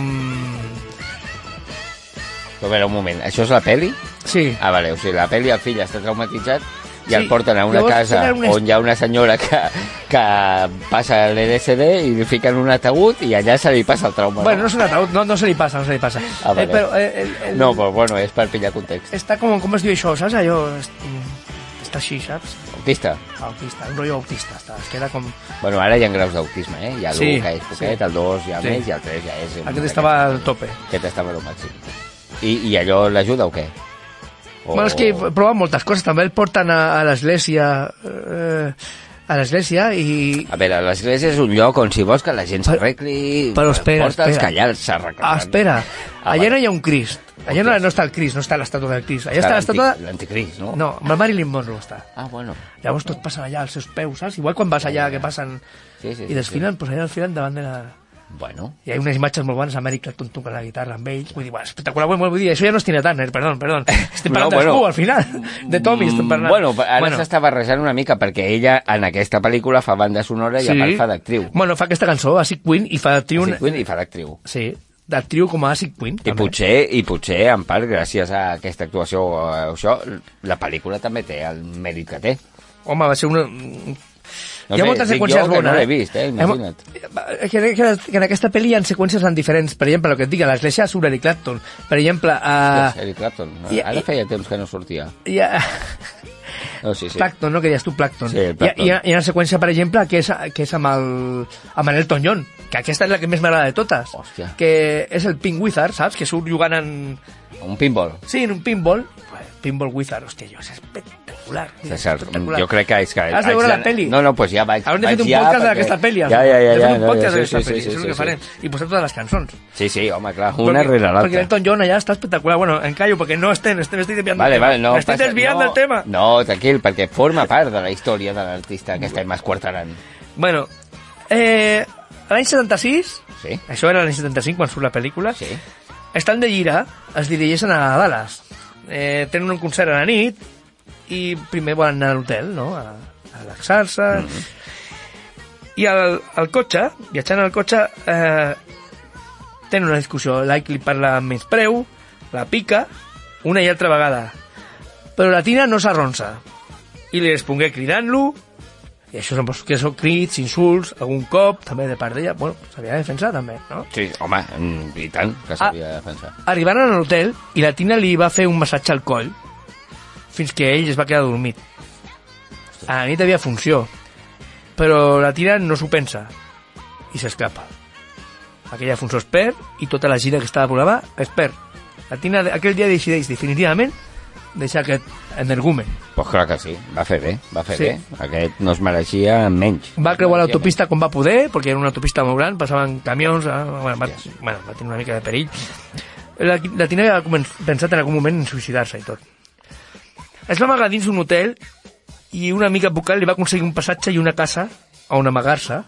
Però a veure, un moment, això és la peli? Sí, Ah, vale, o sigui, la peli, el fill està traumatitzat i Sí, el porten a una llavors casa tenen un est- on hi ha una senyora que, que passa l'L S D i li fiquen un ataúd i allà se li passa el trauma. bueno, no és un ataúd, no, no se li passa, no se li passa. Ah, vale. eh, però eh, el, el, No, però bueno, és per pillar context. està com, com es diu això, saps? Allò, est- està així, saps? Autista. Autista, un rotllo autista, està, es queda com... Bueno, ara hi ha graus d'autisme, eh? Hi ha l'u, Sí, que és poquet, sí. el dos ja Sí. més, i el tres ja és... un- Aquest estava al tope. Aquest estava al màxim. I, i allò l'ajuda o què? O... Bueno, és que prova moltes coses, també el porten a, a l'església... Eh, a l'església i... A veure, l'església és un lloc on si vols que la gent s'arregli... Però espera, porta'ls espera. que allà s'arreglen. Ah, espera, Ah, allà vale. no hi ha un Crist. Allà no, no està el Crist, no està l'estàtua del Crist. Allà està l'estàtua... l'antic- L'anticrist, no? No, amb el Marilyn Monroe està. Ah, bueno. Llavors tot passa allà als seus peus, saps? Igual quan vas allà que passen Sí, sí, sí, i desfilen, doncs allà desfilen davant de la... Bueno. I hi ha unes imatges molt bones, Americ Clapton tocant la guitarra amb ells, vull dir, bueno, espectacular, vull dir, això ja no és Tina Turner, perdó, perdó, estem parlant No, no, bueno. bueno. al final, de Tommy estem parlant. Bueno, ara s'està barrejant una mica perquè ella en aquesta pel·lícula fa banda sonora i a part fa d'actriu. Bueno, fa aquesta cançó, Acid Queen, i fa d'actriu... Acid Queen i fa d'actriu. Sí, d'actriu com a Acid Queen. I potser, I potser, en part, gràcies a aquesta actuació o a això, la pel·lícula també té el mèrit que té. Home, va ser una... No hi ha sé, moltes dic seqüències jo que bones. no l'he vist, eh, imagina't. Eh, Que, que, que en aquesta pel·li hi ha seqüències tan diferents. Per exemple, el que et dic, a l'església surt Eric Clapton. Per exemple, a... Uh, Eric Clapton. i- Ara i- feia temps que no sortia. Hi ha... No, sí, sí. Plankton, no? Que deies tu, Plankton. Sí, el Plankton. Hi ha, hi ha una seqüència, per exemple, que és, que és amb el amb el Elton John, que aquesta és la que més m'agrada de totes. Hòstia. Que és el Pink Wizard, saps? Que surt jugant en... Un pinball. Sí, en un pinball. Pinball Wizard, hòstia, jo, és espectacular. César, espectacular. jo crec que és que... Has de veure la peli. No, no, doncs ja vaig... Haurem de vaig fer un ja podcast perquè- d'aquesta pel·li. Ja, ja, ja. Hem de ja, fer un ja, podcast ja, d'aquesta sí, pel·li, sí, això és el sí, que sí, farem. I posar totes les cançons. Sí, sí, home, clar, una rere Perquè l'altra. Elton John allà està espectacular. Bueno, em callo perquè no estem, estem, estic desviant Vale, del tema. vale, no Estic passa- desviant no, del tema. No, tranquil, perquè forma part de la història de l'artista que estem esquarterant. Bueno, eh, l'any setanta-sis, Sí? això era l'any setanta-cinc quan surt la pel·lícula, Sí. estan de gira, es dirigeixen a Dallas. Eh, tenen un concert a la nit i primer volen anar a l'hotel, no?, a, a relaxar-se. Mm-hmm. I al, al cotxe, viatjant al cotxe, eh, tenen una discussió. L'Ike li parla amb menyspreu, la pica, una i altra vegada. Però la Tina no s'arronsa. I li respongué cridant-lo, i això són, que són crits, insults, algun cop, també de part d'ella. Bueno, s'havia de defensar, també, no? Sí, home, mm, i tant, que s'havia de defensar. Arribaren a l'hotel i la Tina li va fer un massatge al coll fins que ell es va quedar dormit. A la nit havia funció, però la Tina no s'ho pensa i s'escapa. Aquella funció es perd i tota la gira que estava programada es perd. La Tina aquell dia decideix definitivament deixar aquest energumen. Pues clar que sí, va fer bé, va fer Sí. bé. Aquest no es mereixia menys. Va creuar l'autopista com va poder, perquè era una autopista molt gran, passaven camions, eh, bueno, va, bueno, va tenir una mica de perill. La, la Tina havia comen- pensat en algun moment en suïcidar-se i tot. Es va amagar dins un hotel i una amiga vocal li va aconseguir un passatge i una casa on amagar-se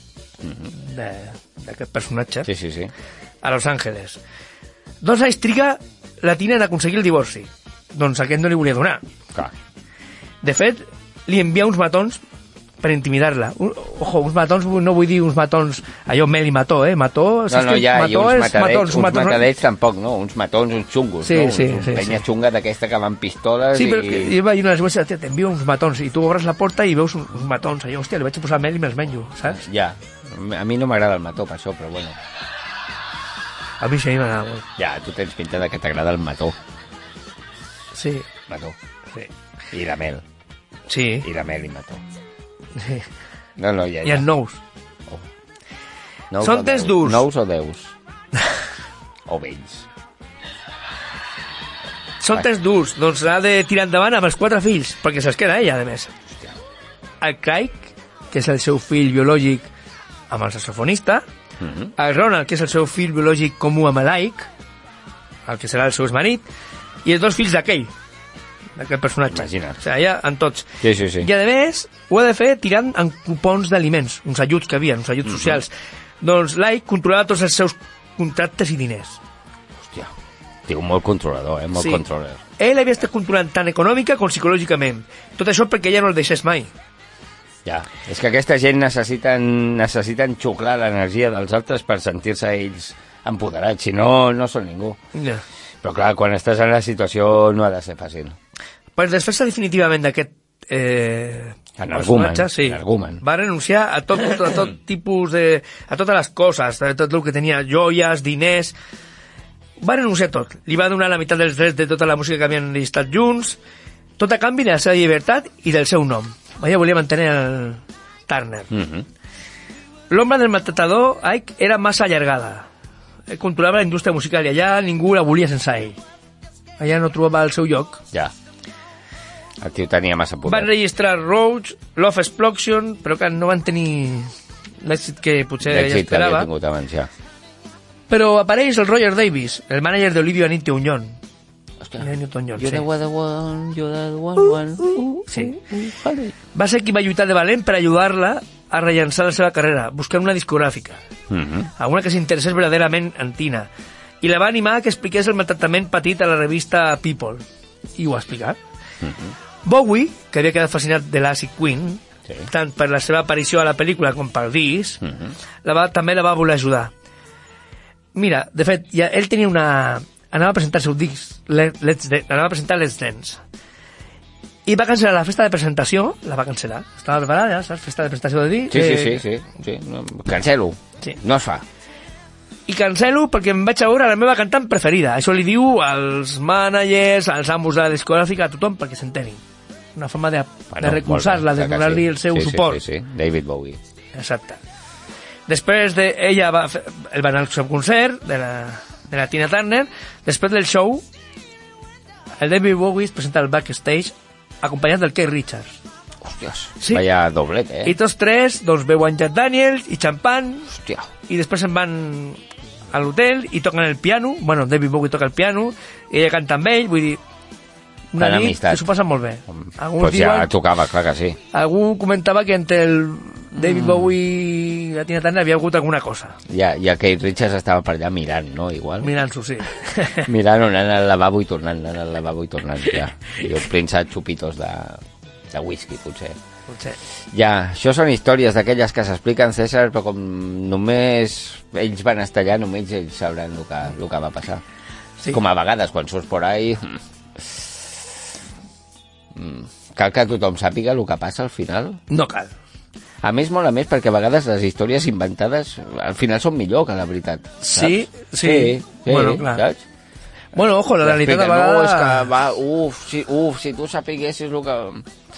de- d'aquest personatge Sí, sí, sí. a Los Angeles. Dos anys triga la Tina en aconseguir el divorci. Doncs aquest no li volia donar. Clar. De fet, li envia uns matons per intimidar-la. Un- Ojo, uns matons, no vull dir uns matons, allò Meli mató, eh? Mató, No, no, que ja, i mató uns és matadets, matons, uns matons. matadets tampoc, no? Uns matons, uns xungos, Sí, no? sí, uns, sí, penya sí. xunga d'aquesta que van pistoles Sí, i... però que jo vaig dir unes webs, t'envio uns matons, i tu obres la porta i veus uns, uns matons. Allò, hòstia, li vaig posar mel i me'ls menjo, saps? Ja, a mi no m'agrada el mató per això, però bueno. A mi sí, a mi m'agrada molt. Ja, tu tens pinta de que t'agrada el mató. Sí, Mató. sí. I la mel. Sí, I la mel i mató. sí. No, no, ja, I ja. els nous. Nous Són o temps deus? durs. Nous o deus? O vells. Són temps durs, doncs l'ha de tirar endavant amb els quatre fills, perquè se'ls queda ella, a més. El Craig, que és el seu fill biològic amb el saxofonista, Mhm. el Ronald, que és el seu fill biològic comú amb l'Ike, el que serà el seu exmarit, i els dos fills d'aquell, d'aquest personatge. Imagina't. O sigui, allà, en tots. Sí, sí, sí. I a més, ho ha de fer tirant en cupons d'aliments, uns ajuts que havia, uns ajuts socials. Doncs l'Ike controlava tots els seus contractes i diners. Hòstia. Diu, molt controlador, eh? Molt Sí. controlador. Ell havia estat controlant tant econòmica com psicològicament. Tot això perquè ella no el deixés mai. Ja. És que aquesta gent necessiten, necessiten xuclar l'energia dels altres per sentir-se ells empoderats. Si no, no són ningú. Ja. Però clar, quan estàs en la situació no ha de ser fàcil. Per desfer-se definitivament d'aquest eh, Energumen, personatge, sí, energumen. va renunciar a tot, a tot tipus de... a totes les coses, a tot el que tenia, joies, diners... Va renunciar a tot. Li va donar la meitat dels drets de tota la música que havien estat junts, tot a canvi de la seva llibertat i del seu nom. Ella volia mantenir el Turner. Mm -hmm. L'ombra del maltratador, Ike, era massa allargada. Ell controlava la indústria musical i allà ningú la volia sense ell. Allà no trobava el seu lloc. Ja. El tio tenia massa poder. Van registrar Roach, Love Explosion, però que no van tenir l'èxit que potser ella L'èxit que havia esperava. tingut abans, ja. Però apareix el Roger Davis, el mànager d'Olivia Newton-John. Hòstia. Newton-John, You're sí. the one, the one, you're the one, one. Uh, Sí. uh, vale. Va ser qui va lluitar de valent per ajudar-la a rellançar la seva carrera, buscant una discogràfica. Mhm. Alguna que s'interessés verdaderament en Tina. I la va animar a que expliqués el maltractament patit a la revista People. I ho ha explicat. Bowie, que havia quedat fascinat de l'Acid Queen, Sí. tant per la seva aparició a la pel·lícula com pel disc, Mhm. la va, també la va voler ajudar. Mira, de fet, ja, ell tenia una... Anava a presentar el seu disc, Let, Let's Dan- anava a presentar Let's Dance. I va cancel·lar la festa de presentació, la va cancel·lar. Estava preparada, ja, saps? Festa de presentació de dir. Sí, sí, eh, sí, sí, sí. No, cancel·lo. Sí. No es fa. I cancel·lo perquè em vaig a veure la meva cantant preferida. Això li diu als managers, als amos de la discogràfica, a tothom, perquè s'enteni. Una forma de, Bueno, de recolzar-la, molt bé, de clar que donar-li sí. el seu sí, suport. Sí, sí, sí. David Bowie. Exacte. Després de ella va fer, el va anar al seu concert de la, de la Tina Turner. Després del show, el David Bowie es presenta al backstage acompanyat del Keith Richards. Hòsties, Sí. vaya doblet, eh? I tots tres doncs, beuen Jack Daniels i xampan Hòstia. i després se'n van a l'hotel i toquen el piano. Bueno, David Bowie toca el piano i ella canta amb ell, vull dir, una Fan nit amistat. que s'ho passen molt bé. Alguns Pues ja diuen, tocava, clar que sí. algú comentava que entre el David Bowie i la Tina Turner havia hagut alguna cosa. Ja, ja Keith Richards estava per allà mirant, no? Igual. Mirant-s'ho, sí. Mirant, anant al lavabo i tornant, anant al lavabo i tornant, ja. I omplint-se xupitos de, de whisky, potser. Potser. Ja, això són històries d'aquelles que s'expliquen, César, però com només ells van estar allà, només ells sabran el que, el que va passar. Sí. Com a vegades, quan surts por ahí... mm, cal que tothom sàpiga el que passa al final. No cal. A més, molt a més, perquè a vegades les històries inventades al final són millor que la veritat. Sí, saps? sí. sí, sí Bueno, clar. saps? Bueno, ojo, la realitat a L'expliquen, vegades... No, és que va, uf, si, uf, si tu sapiguessis el que...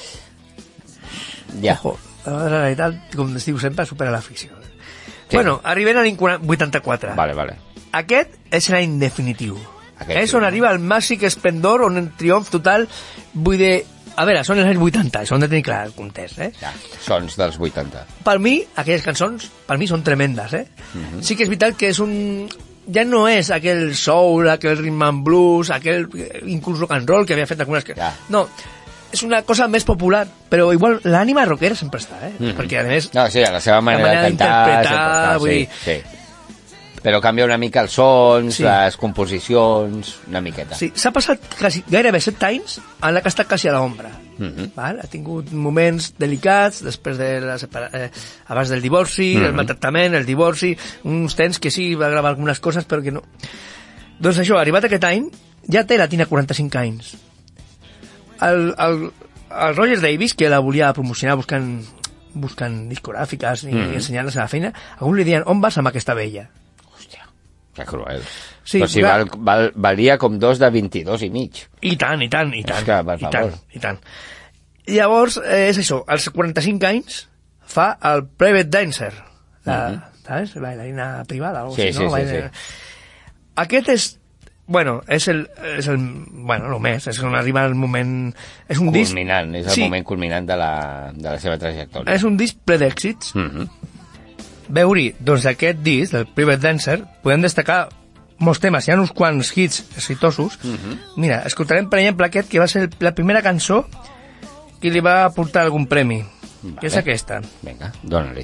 Ja. Ojo, la realitat, com es diu sempre, supera la ficció. Sí. Bueno, arribem a l'any vuitanta-quatre. Vale, vale. Aquest és l'any definitiu. Aquest és sí, on no? arriba el màgic esplendor, on el triomf total... Vull dir... A veure, són els anys vuitanta, això hem de tenir clar el context, eh? Ja, sons dels vuitanta. Per mi, aquelles cançons, per mi són tremendes, eh? Mhm. Sí que és veritat que és un... Ja no és aquell soul, aquell rhythm and blues, aquell inclús rock and roll que havia fet algunes... Que... Ja. No, és una cosa més popular, però igual l'ànima rockera sempre està, eh? Mhm. Perquè, a més, No, sí, a la seva manera, manera de cantar... d'interpretar, sempre està, vull sí, dir- sí. Però canvia una mica els sons, Sí. les composicions, una miqueta. sí, s'ha passat quasi, gairebé set anys en la que ha estat quasi a l'ombra. Mhm. Val? Ha tingut moments delicats després de la separa... eh, abans del divorci, Mhm. el maltractament, el divorci, uns temps que sí va gravar algunes coses però que no. Doncs això, arribat aquest any, ja té la Tina quaranta-cinc anys. El, el, el Roger Davis, que la volia promocionar buscant, buscant discogràfiques i Mhm. ensenyant la seva feina, alguns li deien, on vas amb aquesta vella? Hòstia, que cruel. Sí, Però si clar. val, val, valia com dos de vint-i-dos i mig. I tant, i tant, i tant. que, per i tant, favor. i tant. Llavors, eh, és això, als quaranta-cinc anys fa el Private Dancer, la, Mhm. saps? La bailarina privada, algo Sí, així, sí, no? sí, Baila- Aquest és, bueno, és el, és el, bueno, només, és on arriba el moment, és un disc, Culminant, és el Sí. moment culminant de la, de la seva trajectòria. és un disc ple d'èxits. Mhm. Veure-hi, doncs d'aquest disc, del Private Dancer, podem destacar molts temes, hi ha uns quants hits exitosos. Mhm. Mira, escoltarem per exemple aquest que va ser la primera cançó que li va portar algun premi, Vale. que és aquesta. Vinga, dóna-li.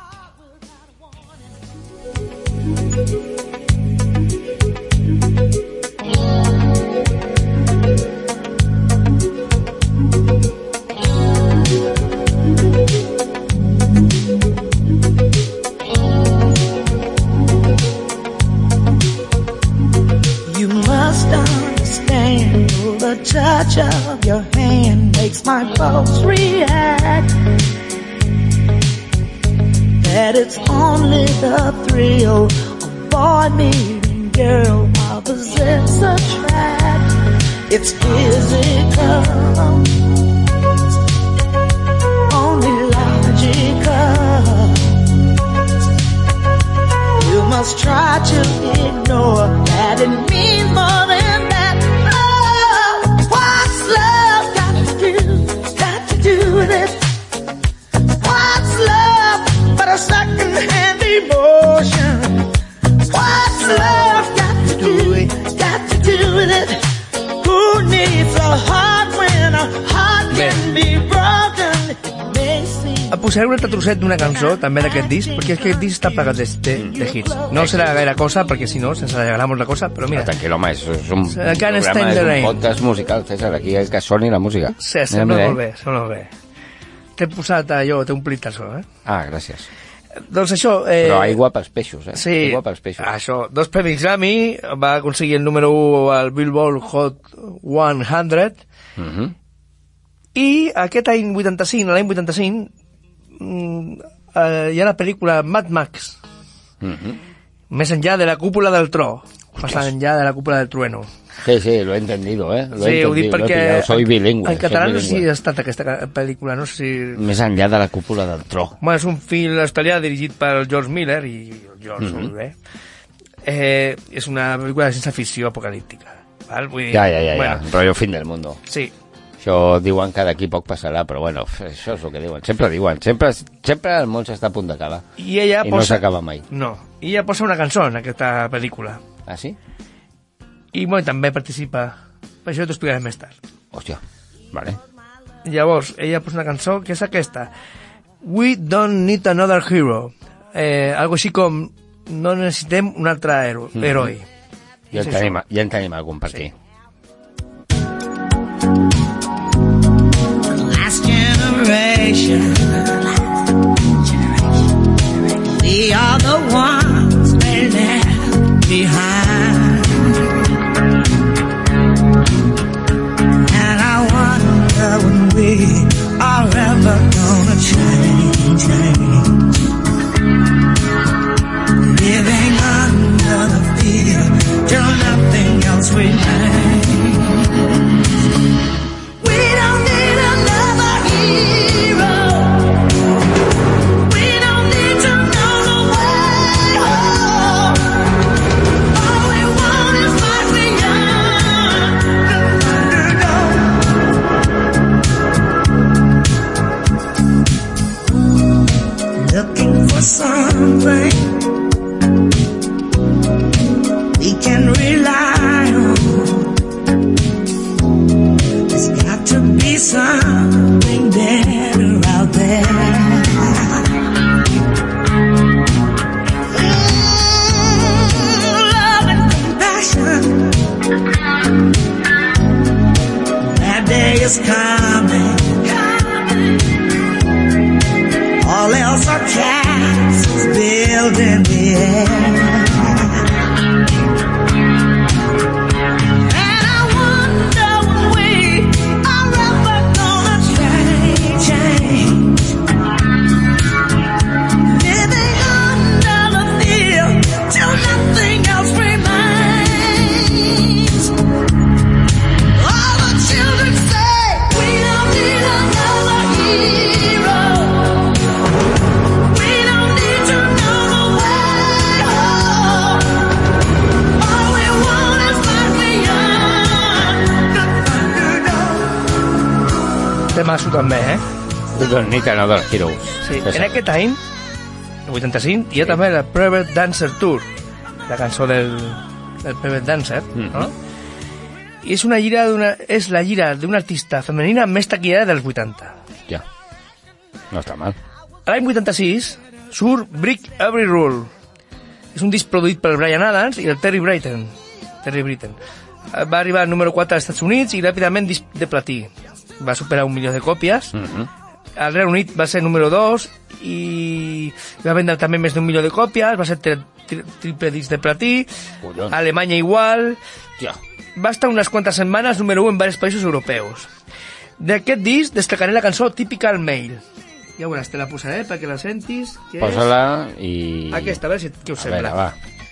You must understand the touch of your hand makes my pulse react. That it's only the thrill of boy meeting girl opposites attract. It's physical, only logical. You must try to ignore that it means more than that. Oh, what's love got to do, got to do with it? What's love but a second-hand emotion? What's love got to do, got to do with it? Who needs a heart when a heart can be broken? It may seem Et posaré un altre trosset d'una cançó, també d'aquest disc, perquè és que aquest disc està plegat de, de, de hits. No serà gaire cosa, perquè si no, sense allargar la cosa, però mira, Tranquil, home, és, és un I can't stand programa, the és un rain. podcast musical, César, aquí que soni la música. sí, Mira, sembla mira, molt eh? bé, sembla molt bé. T'he posat allò, t'he omplit això, eh? Ah, gràcies. Doncs això... Eh, Però aigua pels peixos, eh? Sí, Aigua pels peixos. això, dos premis Grammy, va aconseguir el número u al Billboard Hot cent, Mhm. I aquest any vuitanta-cinc, l'any vuitanta-cinc, mm, eh, hi ha la pel·lícula Mad Max, Mhm. Més enllà de la cúpula del tro, más enllà de la cúpula del trueno. Sí, sí, lo he entendido, eh? Lo he Sí, ho dic entendido, lo he perquè pillado. Soy bilingüe. en català soy no sé si bilingüe. ha estat aquesta ca- pel·lícula, no sé si... Més enllà de la cúpula del tro. Bueno, és un film australià dirigit per George Miller i George, Mhm. molt bé. Eh, és una pel·lícula de ciència ficció apocalíptica. Val? Vull dir, Ja, ja, ja, bueno, ja. Rollo fin del mundo. Sí, Això diuen que d'aquí poc passarà, però bueno, això és el que diuen. Sempre diuen, sempre, sempre el món s'està a punt d'acabar. i ella I no posa... s'acaba mai. No, i ella posa una cançó en aquesta pel·lícula. Ah, sí? I bueno, també participa... Per això t'ho explicaré més tard. Hòstia, vale. Llavors, ella posa una cançó que és aquesta. We don't need another hero. Eh, algo així com no necessitem un altre hero, Mhm. heroi. Ja en És tenim, això. ja en tenim algun per aquí. Last generation, we are the ones they left behind. And I wonder when we are ever gonna change, change. Living under the fear till nothing else remains. We don't need another hero. We don't need to know the way home. All we want is life beyond the underdog. Looking for something we can rely on. There's got to be something better out there. Mm, love and compassion. That day is coming. All else are castles built in the air. And I wonder when we are ever gonna change, change. Living under the fear till nothing else remains. All the children say we don't need another hero. We don't need to know the way home. All we want is life beyond the underdog. Temasso també, eh? We don't need another hero. Sí. César. En aquest any, el vuitanta-cinc, hi ha també la Private Dancer Tour, la cançó del, del Private Dancer, no? I és una gira d'una, és la gira d'una artista femenina més taquillera dels vuitanta. Ja. No està mal. L'any vuitanta-sis surt Break Every Rule. És un disc produït per Bryan Adams i el Terry Britten. Terry Britten. Eh, Va arribar al número quatre als Estats Units i ràpidament disc de platí. Va superar un milió de còpies. Mhm. Al Regne Unit va ser número dos i va vendre també més d'un milió de còpies, va ser tri tri triple disc de platí. Collons. A Alemanya igual. Ja. Va estar unes quantes setmanes número u en diversos països europeus. D'aquest disc destacaré la cançó Typical Male. Ja veuràs, te la posaré perquè la sentis. Que Posa-la i... és aquesta, a veure si, què us A veure, sembla. va.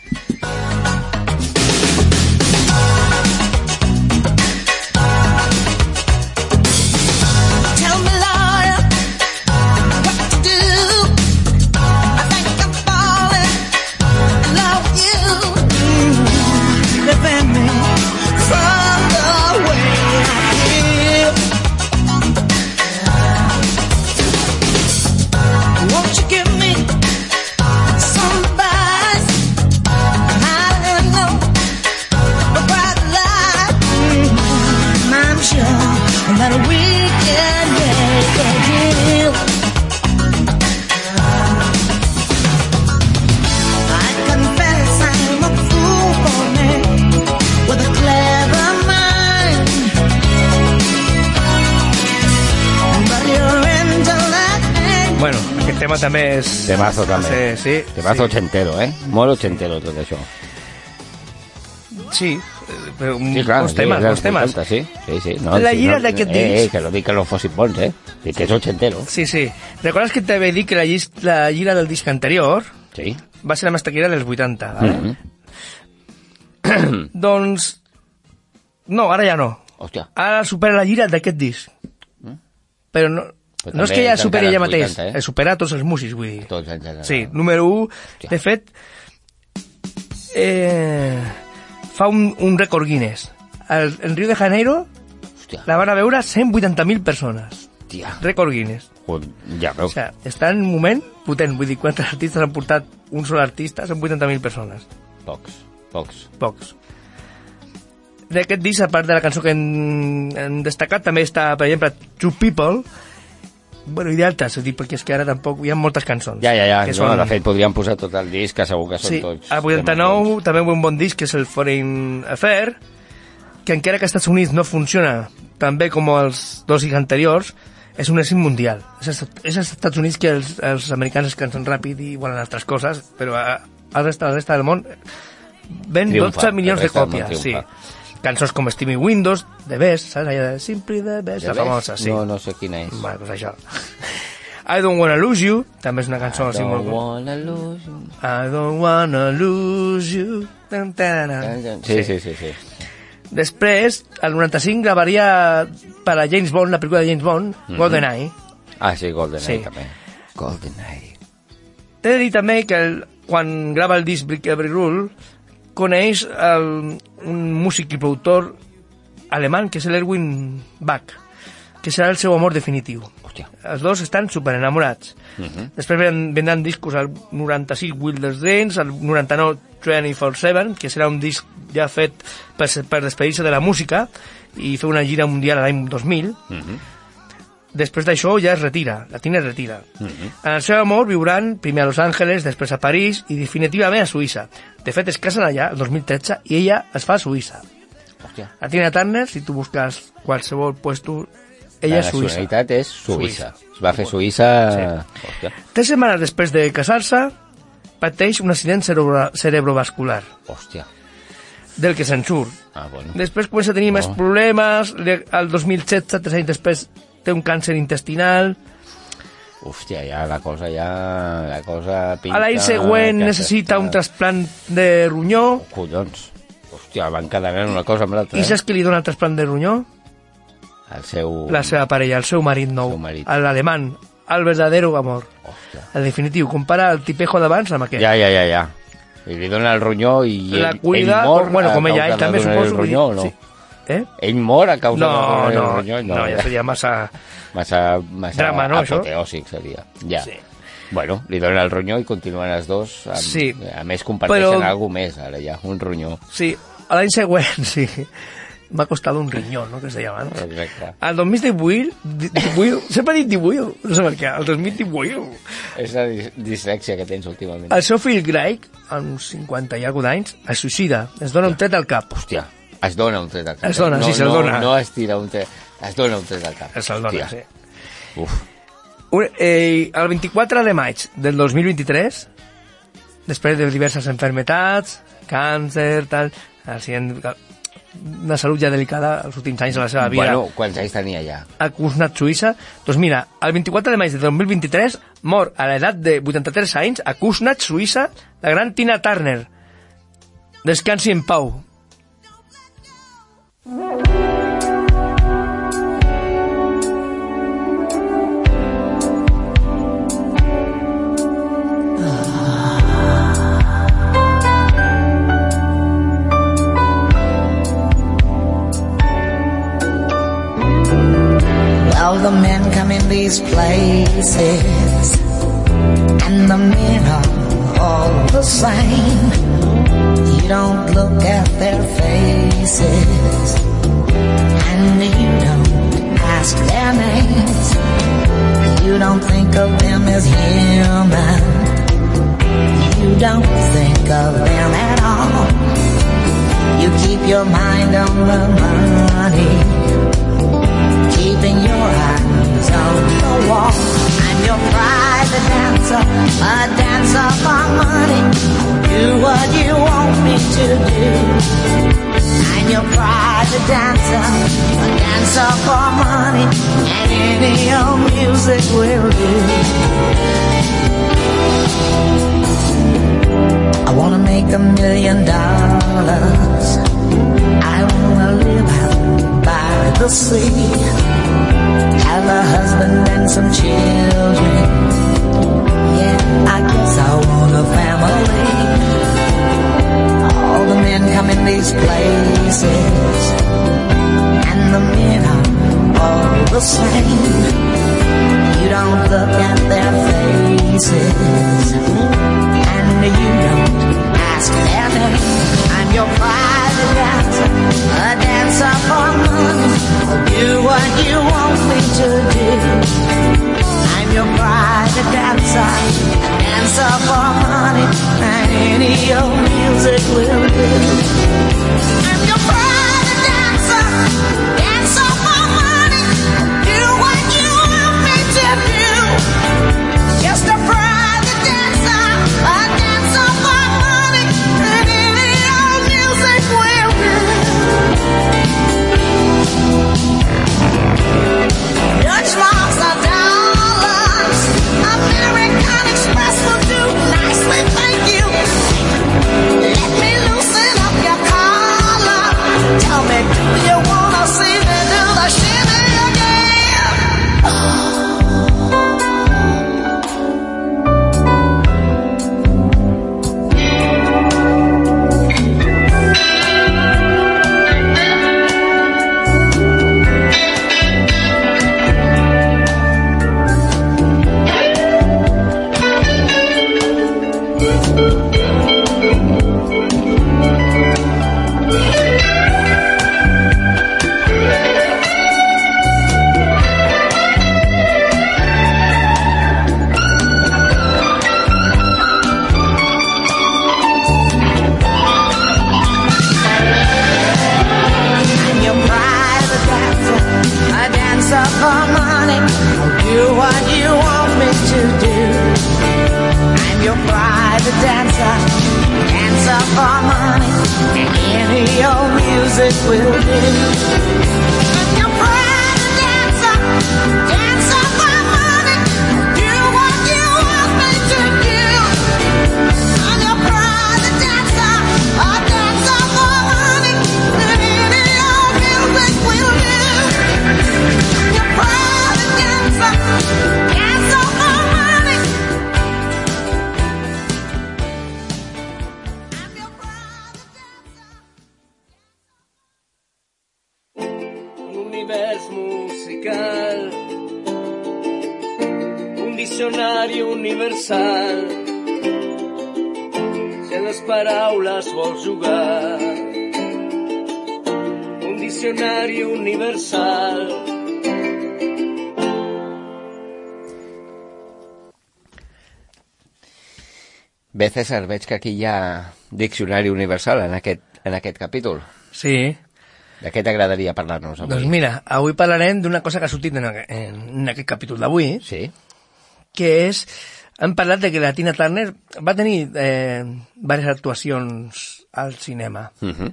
Tell me, lawyer, what to do. I think I'm falling in love with you. Prevent me from the way I feel. Won't you give me some advice? How do I know a bright light? I'm sure that we can make a deal. I confess I'm a fool for me with a clever mind, but your intellect ain't. Bueno, aquest tema també és... Temazo també. Sí, sí. Temazo sí. ochentero, eh? Molt ochentero tot això. Sí, Però Sí, clar, molts sí, temes, dels molts temes. vuitanta, sí, sí, sí. No, La sí, gira no, d'aquest eh, disc- Eh, que no dic que no fossin bons, eh? Dic que és ochentero. Sí, sí. Recordes que t'havia dit que la, llis- la gira del disc anterior Sí. va ser la més taquillera dels vuitanta, vale? Mhm. Doncs... No, ara ja no. Hòstia. Ara supera la gira d'aquest disc. Però no, Però no és també que ja és superi encara ella els mateix, vuitanta, eh? eh? supera tots els músics, vull dir. Tots en general. Sí, número u. De fet, eh, fa un, un rècord Guinness. El, en Rio de Janeiro Hòstia. la van a veure cent vuitanta mil persones. Tia. Rècord Guinness. Joder, ja O veus. sigui, està en un moment potent. Vull dir, quantes artistes han portat un sol artista? Són vuitanta mil persones. Pocs, pocs. Pocs. D'aquest disc, a part de la cançó que hem, hem destacat, també està, per exemple, Two People, bueno, i d'altres, és a dir, perquè és que ara tampoc hi ha moltes cançons. Ja, ja, ja. que No, de fet, podríem posar tot el disc, que segur que són Sí, tots... al vuitanta-nou també un bon disc, que és el Foreign Affair, que encara que als Estats Units no funciona tan bé com els dos discs anteriors, és un èxit mundial. És, als- és als Estats Units que els, els americans es cansen ràpid i volen altres coses, però a, a la resta, a la resta del món ven Triomfa, dotze milions la de resta del món còpies. Sí. triomfa. Cançons com Steamy Windows, The Best, saps? Allà de Simply The Best, Ja la ves? famosa, sí. No, no sé quina és. Bueno, doncs això. I Don't Wanna Lose You, també és una cançó així molt... Don't wanna lose you. I don't wanna lose you. Tan, tan, tan. Sí, sí, sí, sí. Després, el noranta-cinc gravaria per a James Bond, la pel·lícula de James Bond, Mhm. GoldenEye. Ah, sí, GoldenEye, Sí. també. GoldenEye. T'he de dir també que el, quan grava el disc Brick Every Rule, coneix el, un músic i productor alemany, que és l'Erwin Bach, que serà el seu amor definitiu. Hòstia. Els dos estan super enamorats. Mhm. Després ven- vendran discos al noranta-sis Wilders Dreams, al noranta-nou vint-i-quatre set, que serà un disc ja fet per, se- per despedir-se de la música i fer una gira mundial a l'any dos mil. Mhm. Després d'això ja es retira, la Tina es retira. Mhm. En el seu amor viuran primer a Los Angeles, després a París i definitivament a Suïssa. De fet, es casen allà, el dos mil tretze, i ella es fa a Suïssa. Hòstia. La Tina Turner, si tu busques qualsevol puesto, ella La és suïssa. nacionalitat és suïssa. Suïssa. Es va fer Suïssa... Hòstia. Tres setmanes després de casar-se, pateix un accident cerebro cerebrovascular, Hòstia. del que se'n surt. Ah, bueno. Després comença a tenir més Oh. problemes, le- el dos mil setze, tres anys després, té un càncer intestinal, Hòstia, ja la cosa, ja... La cosa pinta... a l'any següent que necessita s'està- un trasplant de ronyó, Collons. Hòstia, van quedar una cosa amb l'altra, i eh? saps qui li dona el trasplant de ronyó? El seu... La seva parella, el seu marit nou, Seu marit. l'alemany, el verdadero amor. Hòstia. En definitiu, compara el tipejo d'abans amb aquest. Ja, ja, ja, ja. I li dona el ronyó i La ell, cuida, ell mor bueno, a com ella, causa ell també de donar suposo. el vull dir, ronyó, o no? sí. Eh? Ell mor a causa No, de donar no, el ronyó? no, ja seria massa... Massa, massa Drama, no, això? apoteòsic seria. Ja. Sí. Bueno, li donen el ronyó i continuen els dos. Amb, Sí. A més, comparteixen Però- alguna més, ara ja, un ronyó. Sí, a l'any següent, sí. M'ha costat un rinyó, no?, que es deia abans. Exacte. El dos mil divuit, di- divuit, sempre he dit divuit, no sé per què, el dos mil divuit. És la dis dislèxia que tens últimament. El seu fill Greg, amb cinquanta i alguna d'anys, es suïcida, es dona un tret al cap. Hòstia, es dona un tret al cap. Es dona, no, sí, se'l no, dona. No es tira un tret, es dona un tret al cap. Se'l dona, Hòstia. sí. Uf, Un, eh, el vint-i-quatre de maig del dos mil vint-i-tres, després de diverses enfermetats, càncer, tal, accident, una salut ja delicada els últims anys de la seva vida, bueno, quants anys tenia ja? a Kuznat, Suïssa, doncs mira, el vint-i-quatre de maig del dos mil vint-i-tres mor a l'edat de vuitanta-tres anys a Kuznat, Suïssa, la gran Tina Turner. Descansi en pau. Well, the men come in these places, and the men are all the same. You don't look at their faces, and you don't ask their names. You don't think of them as human. You don't think of them at all. You keep your mind on the money, keeping your eyes on the wall. I'm your private dancer, a dancer for money. Do what you want me to do. I music will do. I wanna make a million dollars. I wanna live out by the sea. Have a husband and some children. Yeah, I guess I want a family. All the men come in these places, and the men are all the same. You don't look at their faces, and you don't ask their name. I'm your private dancer, a dancer for money. I'll do what you want me to do. I'm your private dancer, a dancer for money, and any old music will do. I'm your private dancer, dancer for money. Do what you want me to do. Just a private dancer, a dancer for money, and any old music will do. Dutch marks are dollars, American Express will do nicely, thank you. Let me loosen up your collar. Tell me, do you wanna see me do the shimmy again? Bé, César, veig que aquí hi ha diccionari universal en aquest, en aquest capítol. Sí. De què t'agradaria parlar-nos avui? Doncs mira, avui parlarem d'una cosa que ha sortit en, en, en aquest capítol d'avui, Sí. que és, hem parlat de que la Tina Turner va tenir eh, diverses actuacions al cinema. Uh -huh.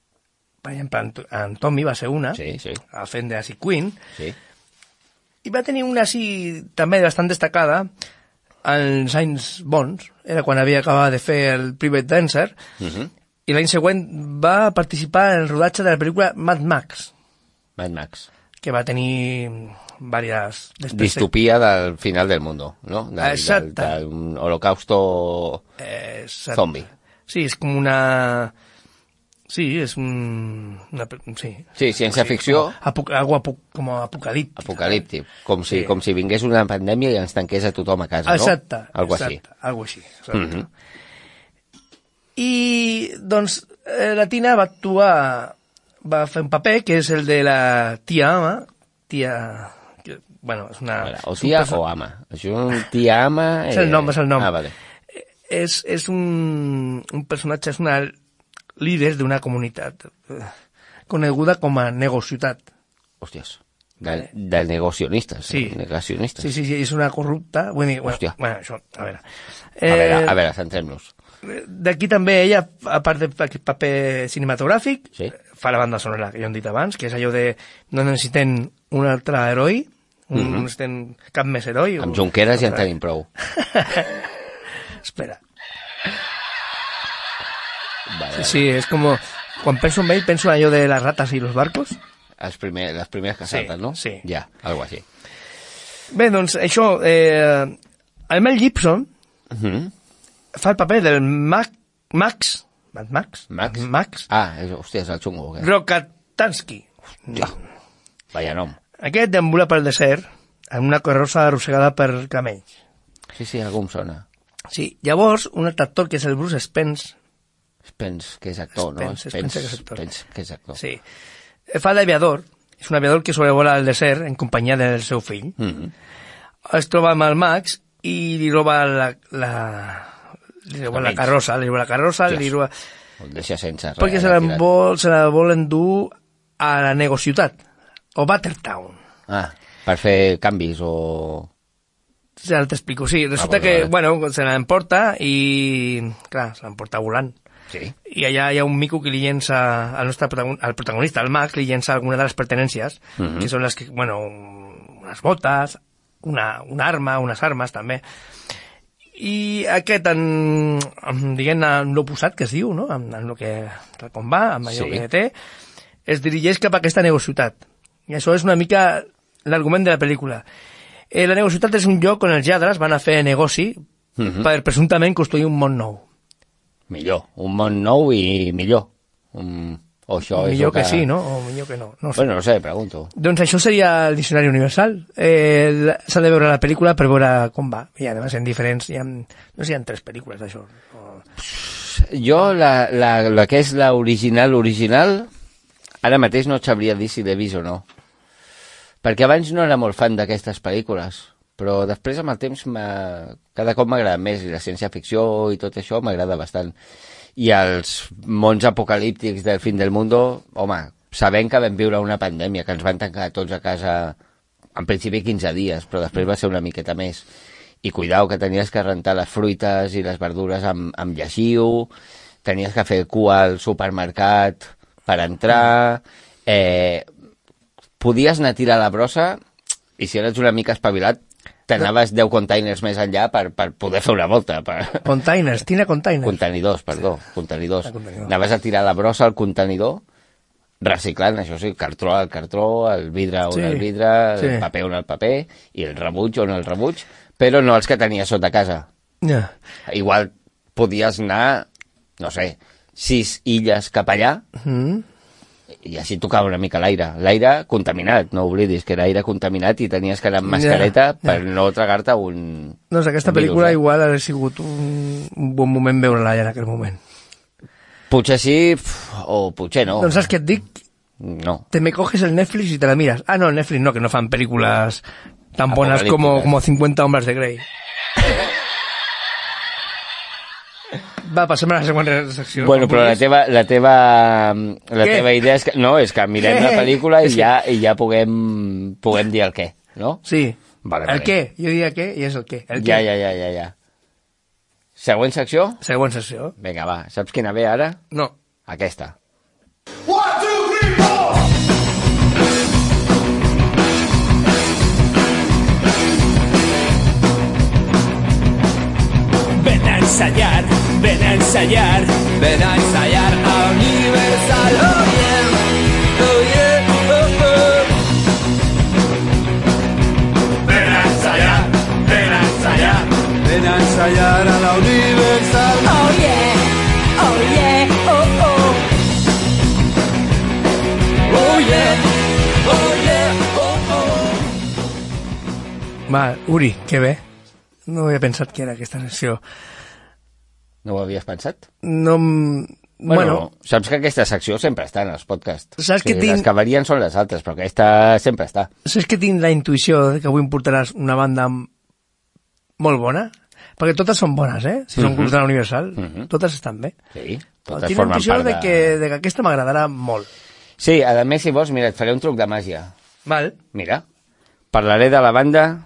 Per exemple, en, en Tommy va ser una, Sí, sí, fent de Así Queen, sí. i va tenir una així també bastant destacada als anys bons, era quan havia acabat de fer el Private Dancer, Uh -huh. i l'any següent va participar en el rodatge de la pel·lícula Mad Max, Mad Max. que va tenir varias... Distopia del final del mundo, ¿no? Del, Exacte. Del, del holocausto Exacte. zombie. Sí, és com una... Sí, és un... Una... Sí. Sí, ciència ficció, Apoc algo apoc com apocalíptic. apocalíptic, com si, Sí. com si vingués una pandèmia i ens tanqués a tothom a casa, Exacte. no? Algo exacte, així. Algo així. Exacte. Mhm. I, doncs, eh, la Tina va actuar... Va fer un paper que és el de la tia Ama. Tia... Que, bueno, és una... Veure, o és un tia perso- o ama. Això, tia ama... És el nom, és el nom. Ah, vale. És, és un, un personatge, és una líder d'una comunitat eh, coneguda com a negociutat. Hòsties. De, de negocionistes, Sí. negacionistes. Sí, sí, sí, és una corrupta. Bueno, bueno, Hòstia. bueno això, a veure. A veure, a veure, centrem-nos. D'aquí també ella, a part del paper cinematogràfic, Sí. fa la banda sonora que ja hem dit abans, que és allò de no necessitem un altre heroi, Un, mm -hmm. estem cap més heroi. Amb o... Junqueras ja en tenim prou. Espera. Vale. Sí, sí, és com... Quan penso en ell, penso en allò de les ratas i los barcos. Els primer, les primeres que salten, Sí, no? sí. Ja, algo així. Bé, doncs, això... Eh, el Mel Gibson Uh -huh. fa el paper del Mac, Max... Max? Max? Max Ah, és, hòstia, és el xungo. Aquest. Rokatansky. Ja. Vaya nom. Aquest deambula pel desert en una carrossa arrossegada per camells. Sí, sí, algú em sona. Sí, llavors, un altre actor, que és el Bruce Spence, Spence, que és actor, no? Spence, Spence, que és actor. Spence, que és actor. sí, fa d'aviador. És un aviador que sobrevola el desert en companyia del seu fill. Mm -hmm. Es troba amb el Max i li roba la... la li roba la Camells. carrossa, li roba la carrossa, Dios. li roba... El deixa sense res. Perquè se la, vol, se la volen dur a la negociutat, o Buttertown. Ah, per fer canvis o... Ja t'explico, sí. Resulta Ah, bueno, que, vale. bueno, se l'emporta i... Clar, se l'emporta volant. Sí. I allà hi ha un mico que li llença al nostre protagon, al protagonista, al Max, li llença alguna de les pertenències, Mhm. que són les que, bueno, unes botes, una, una arma, unes armes també. I aquest, en, en diguem, en l'oposat que es diu, no? En, en el que, tal com va, amb allò Sí. que té, es dirigeix cap a aquesta negociutat. I això és una mica l'argument de la pel·lícula. Eh, la negociutat és un lloc on els lladres van a fer negoci Mhm. per presumptament construir un món nou. Millor. Un món nou i millor. Um, o això és Millor el que sí, no? O millor que no. No sé. Bueno, no sé, pregunto. Doncs això seria el diccionari universal. Eh, la- S'ha de veure la pel·lícula per veure com va. I a més en diferents... Hi ha, no sé si hi ha tres pel·lícules d'això. O... Jo, la, la, la que és l'original, original, ara mateix no et sabria dir si l'he vist o no. Perquè abans no era molt fan d'aquestes pel·lícules, però després amb el temps cada cop m'agrada més, i la ciència-ficció i tot això m'agrada bastant. I els mons apocalíptics del fin del mundo, home, sabent que vam viure una pandèmia, que ens van tancar tots a casa en principi quinze dies, però després va ser una miqueta més. I cuidao, que tenies que rentar les fruites i les verdures amb, amb lleixiu, tenies que fer cua al supermercat per entrar, eh, podies anar a tirar la brossa i si eres una mica espavilat t'anaves deu containers més enllà per, per poder fer una volta. Per... Containers, tira containers. Contenidors, perdó, contenidors. Ah, contenidor. Anaves a tirar la brossa al contenidor, reciclant, això sí, cartró al cartró, el vidre on Sí, el vidre, sí. el paper on el paper, i el rebuig on el rebuig, però no els que tenies sota casa. Ja. Igual podies anar, no sé, sis illes cap allà, Mm. i així tocava una mica l'aire. L'aire contaminat, no oblidis que era aire contaminat i tenies que anar amb mascareta Ja, ja. per no tragar-te un... Doncs aquesta un virus, pel·lícula eh? igual ha sigut un, un bon moment veure-la ja en aquell moment. Potser sí, pf, o potser no. Doncs saps què et dic? No. Te me coges el Netflix y te la miras. Ah, no, el Netflix no, que no fan películas tan buenas como, Apocalípticas. como cincuenta hombres de Grey. Va, passem a la següent secció. Bueno, com però la vulguis. teva, la teva, la Què? teva idea és que, no, és que mirem Què? la pel·lícula i Sí. ja, i ja puguem, puguem dir el què, no? Sí. Vale, el vale. què? Jo diria què i és el què. El Ja, què. ja, ja, ja, ja. Següent secció? Següent secció. Vinga, va. Saps quina ve ara? No. Aquesta. Ven a ensayar, ven a ensayar, ven a ensayar a Universal. Oh yeah, oh yeah, oh oh. Ven a ensayar, ven a ensayar, ven a ensayar a la Universal. Oh yeah, oh yeah, oh oh. Oh yeah, oh yeah, oh oh. Va, Uri, que bé. No havia pensat que era aquesta secció. No ho havies pensat? No... em- Bueno, Bueno, saps que aquesta secció sempre està en els podcasts. Saps que Les tinc- que varien són les altres, però aquesta sempre està. saps que tinc la intuïció de que avui em portaràs una banda molt bona? Perquè totes són bones, eh? Si són Mhm. grups de la Universal, Mhm. totes estan bé. Sí, Però totes tinc la formen intuïció part de... de... Que, de que aquesta m'agradarà molt. Sí, a més, si vols, mira, et faré un truc de màgia. Val? Mira, parlaré de la banda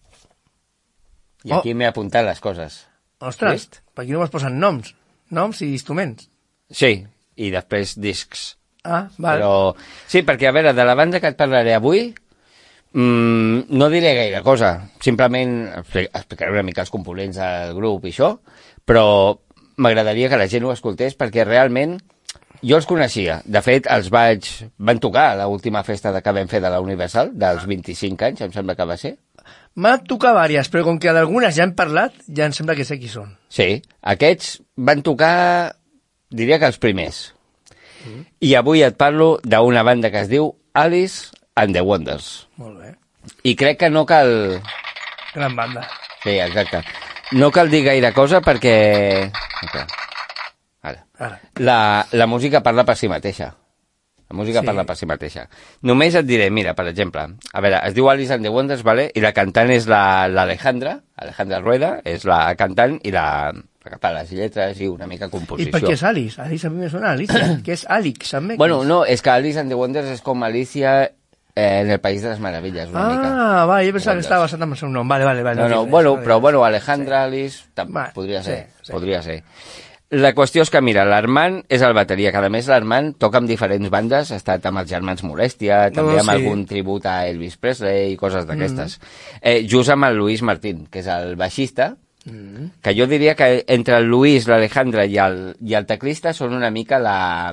i Oh. aquí m'he apuntat les coses. Ostres, Vist? per aquí no m'has posat noms. Noms i instruments. Sí, i després discs. Ah, val. Però, sí, perquè, a veure, de la banda que et parlaré avui, Mm, no diré gaire cosa, simplement explicaré una mica els components del grup i això, però m'agradaria que la gent ho escoltés perquè realment jo els coneixia. De fet, els vaig... van tocar a l'última festa que vam fer de la Universal, dels vint-i-cinc anys, em sembla que va ser. M'han tocat vàries, però com que d'algunes ja hem parlat, ja em sembla que sé qui són. Sí, aquests van tocar, diria que els primers. Mm. I avui et parlo d'una banda que es diu Alice and the Wonders. Molt bé. I crec que no cal... Gran banda. Sí, exacte. No cal dir gaire cosa perquè... Okay. Ara. Ara. La, la música parla per si mateixa. La música Sí. parla per si mateixa. Només et diré, mira, per exemple, a veure, es diu Alice and the Wonders, vale? I la cantant és l'Alejandra, la, Alejandra Rueda, és la cantant i la, la que fa les lletres i una mica I composició. per què és Alice? Alice a mi me sona Alicia, que és Àlex, també. Bueno, no, és que Alice and the Wonders és com Alicia eh, en el País de les Meravilles, una ah, mica. Ah, va, jo pensava Wonders. que estava basat en el seu nom. Vale, vale, vale. No, no, tinc bueno, res, però vale. bueno, Alejandra, Alice, tam, Vale, podria ser, sí, sí. podria ser. La qüestió és que, mira, l'Armand és el bateria, que a més l'Armand toca amb diferents bandes, ha estat amb els Germans Molèstia, també No, amb sí. algun tribut a Elvis Presley i coses d'aquestes. Mm. Eh, just amb el Luis Martín, que és el baixista, mm. que jo diria que entre el Luis, l'Alejandra i, el, i el teclista són una mica la,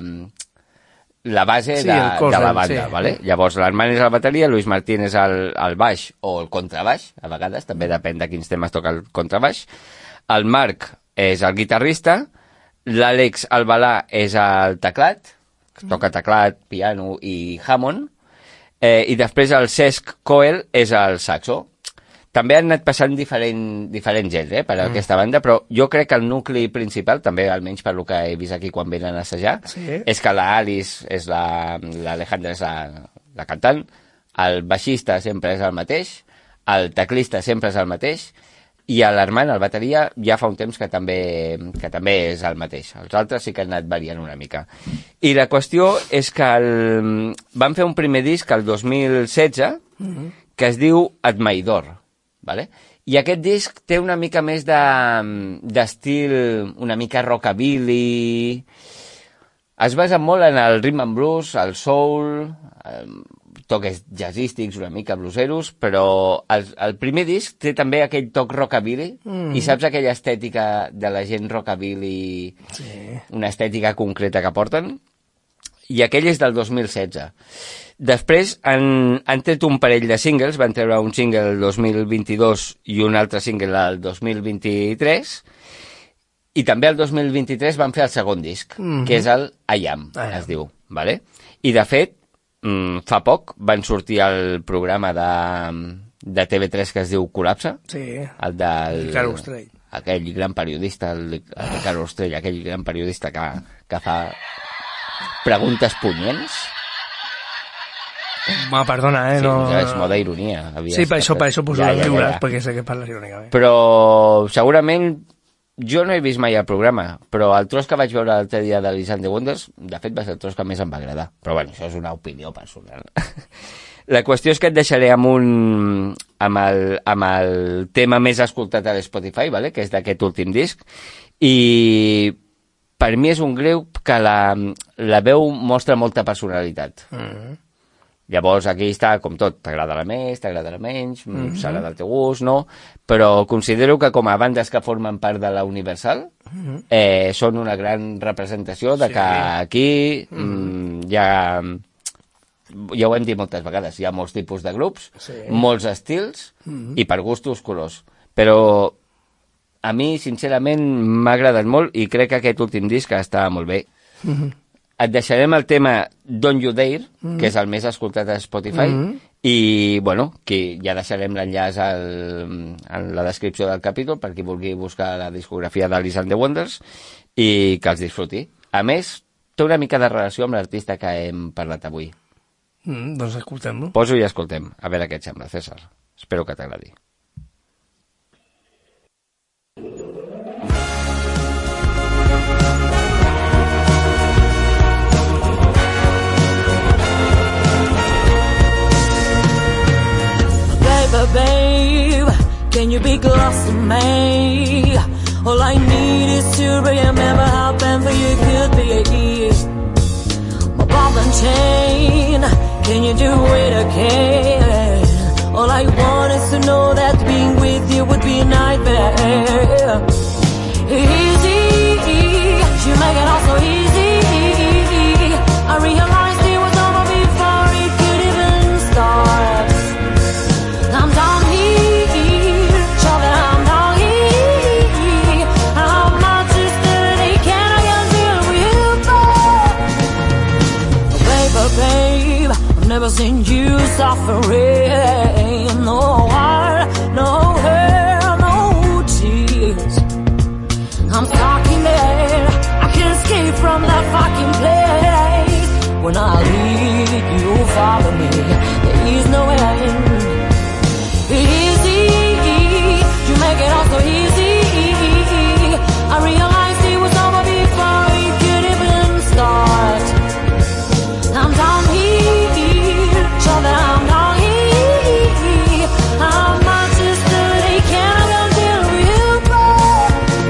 la base Sí, de, el cos de la del- banda, sí. vale? Llavors l'Armand és la bateria, Luis Martín és el, el baix o el contrabaix, a vegades, també depèn de quins temes toca el contrabaix. El Marc és el guitarrista, l'Àlex Albalà és el teclat, que toca teclat, piano i Hammond, eh, i després el Cesc Coel és el saxo. També han anat passant diferent, diferents gens eh, per a mm. aquesta banda, però jo crec que el nucli principal, també almenys per lo que he vist aquí quan venen a assajar, Sí. és que l'Alice és la, l'Alejandra és la, la cantant, el baixista sempre és el mateix, el teclista sempre és el mateix, i l'Armand, el bateria, ja fa un temps que també, que també és el mateix. Els altres sí que han anat variant una mica. I la qüestió és que el, van fer un primer disc el dos mil setze mm-hmm. que es diu Admaidor, vale? I aquest disc té una mica més de, d'estil una mica rockabilly, es basa molt en el rhythm and blues, el soul, el, toques jazzístics, una mica blueseros, però el, el primer disc té també aquell toc rockabilly, mm. i saps aquella estètica de la gent rockabilly, Sí. una estètica concreta que porten? I aquell és del dos mil setze. Després han, han tret un parell de singles, van treure un single el dos mil vint-i-dos i un altre single el dos mil vint-i-tres, i també el dos mil vint-i-tres van fer el segon disc, Mhm. que és el I Am, I Am. es diu, vale? I de fet, mm, fa poc van sortir al programa de, de T V tres que es diu Col·lapse, Sí. el del... Ricardo Ostrell. Aquell gran periodista, el, el Ricardo Ostrell, aquell gran periodista que, que fa preguntes punyents. Ma, perdona, eh? Sí, no, ja és moda ironia. Havies Sí, per això, per això poso Ja, les ja, ja, riures, ja. perquè sé que parles irònicament. Però segurament jo no he vist mai el programa, però el tros que vaig veure l'altre dia de l'Alice and the Wonders, de fet va ser el tros que més em va agradar. Però bueno, això és una opinió personal. La qüestió és que et deixaré amb un... amb el, amb el tema més escoltat a l'Spotify, vale? Que és d'aquest últim disc, i per mi és un greu que la, la veu mostra molta personalitat. Mm. Llavors aquí està com tot, t'agradarà més, t'agradarà menys, mm -hmm. serà del teu gust, no? Però considero que com a bandes que formen part de la Universal mm -hmm. eh, són una gran representació de Sí. que aquí mm -hmm. mm, hi ha... Ja ho hem dit moltes vegades, hi ha molts tipus de grups, Sí. molts estils mm Mhm. -hmm. i per gustos colors. Però a mi, sincerament, m'ha agradat molt i crec que aquest últim disc està molt bé. Mm -hmm. Et deixarem el tema Don't You Dare, mm. que és el més escoltat a Spotify, Mm. i, bueno, que ja deixarem l'enllaç al, en la descripció del capítol per qui vulgui buscar la discografia d'Alice and the Wonders i que els disfruti. A més, té una mica de relació amb l'artista que hem parlat avui. Mm, doncs escoltem-lo. Poso i escoltem, a veure què et sembla, César. Espero que t'agradi. Baby, babe, can you be close to me? All I need is to remember how painful you could be. My ball and chain, can you do it again? suffering. No heart, no hair, no tears. I'm stuck in there. I can't escape from that fucking place. When I leave, you follow me. There is no end. Easy, you make it all so easy. I realized it was over before you could even start. I'm down here, so that I'm down here. I'm not just a they can't until real bad.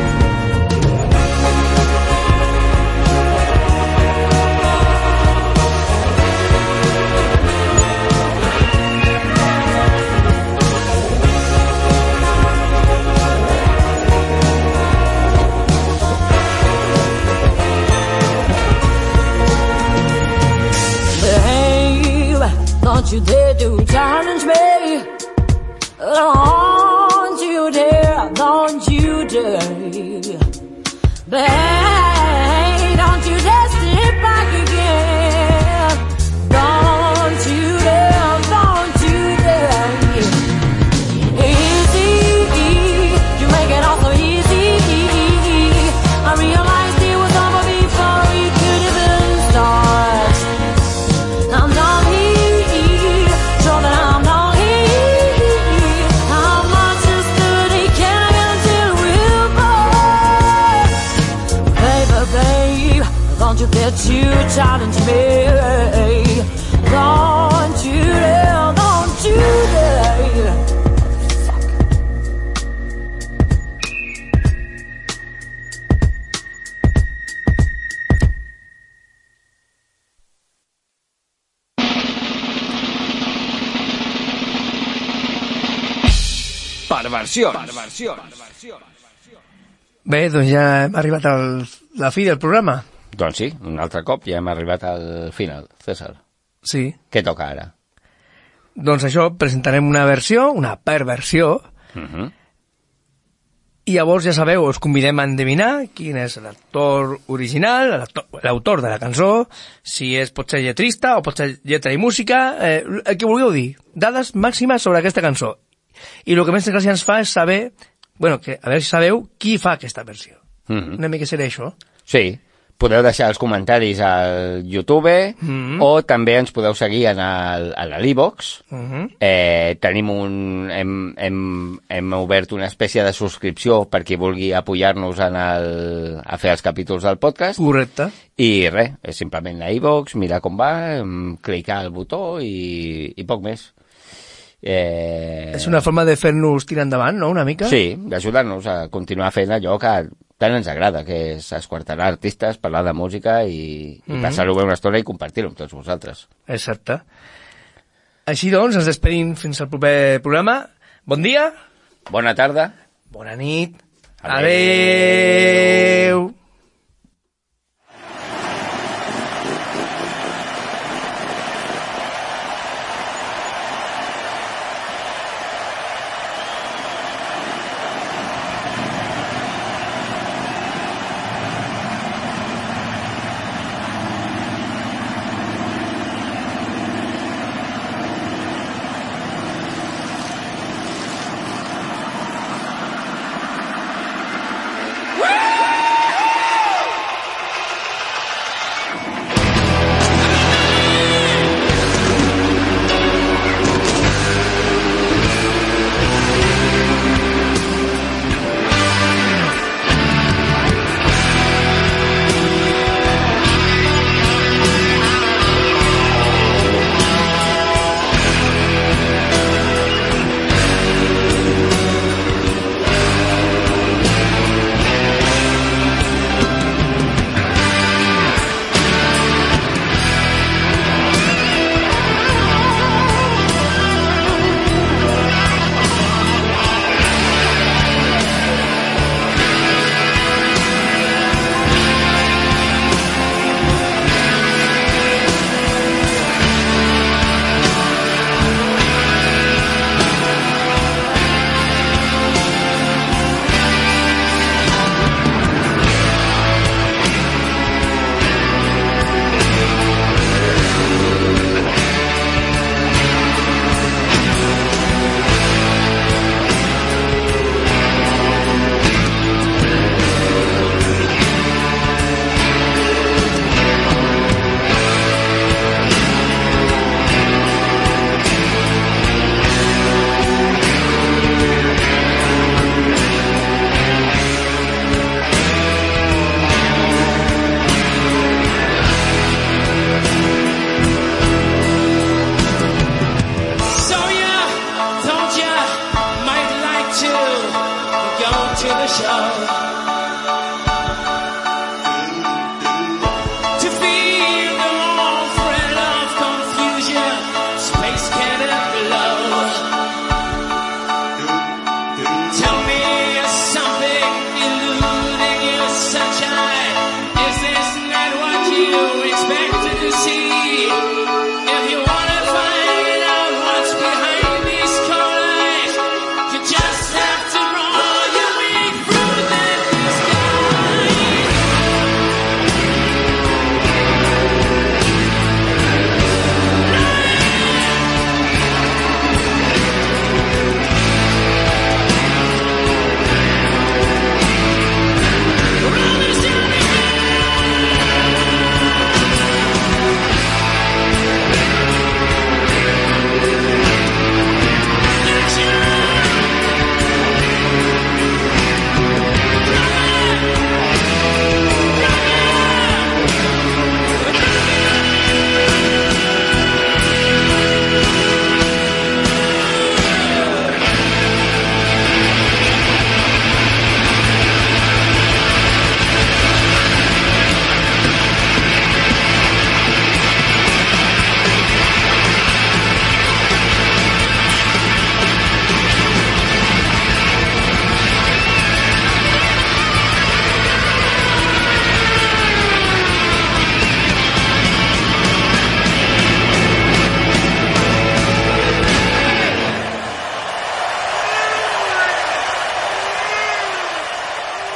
Babe, don't you dare to challenge me. Don't you dare, don't you dare. Babe, don't you dare step back again. Don't you dare, don't you dare. Easy, you make it all so easy. I realized it was over before we could even start. I'm down here, so that I'm down here. I'm not just dirty, can't until we're born. Baby, babe, don't you dare to challenge me. Don't you dare, don't you dare. Bé, doncs ja hem arribat a la fi del programa. Doncs sí, un altre cop ja hem arribat al final, César. Sí. Què toca ara? Doncs això, presentarem una versió, una perversió, Uh -huh. i llavors ja sabeu, us convidem a endevinar quin és l'actor original, l'actor- l'autor de la cançó, si és pot ser lletrista o pot ser lletra i música, eh, el que vulgueu dir, dades màximes sobre aquesta cançó. I el que més gràcia ens fa és saber, bueno, que a veure si sabeu qui fa aquesta versió. Uh -huh. Una mica serà això. Sí, podeu deixar els comentaris al YouTube Mhm. o també ens podeu seguir en el, a l'Ivox. Uh -huh. Eh, tenim un... Hem, hem, hem obert una espècie de subscripció per qui vulgui apoyar-nos en el, a fer els capítols del podcast. Correcte. I res, és simplement a iVox, mirar com va, em, clicar el botó i, i poc més. Eh... És una forma de fer-nos tirar endavant, no?, una mica? Sí, d'ajudar-nos a continuar fent allò que tant ens agrada, que és esquarterar artistes, parlar de música i, i Mhm. passar-ho bé una estona i compartir-ho amb tots vosaltres. Exacte. Així doncs, ens despedim fins al proper programa. Bon dia, Bona tarda. bona nit, Adeu. adeu.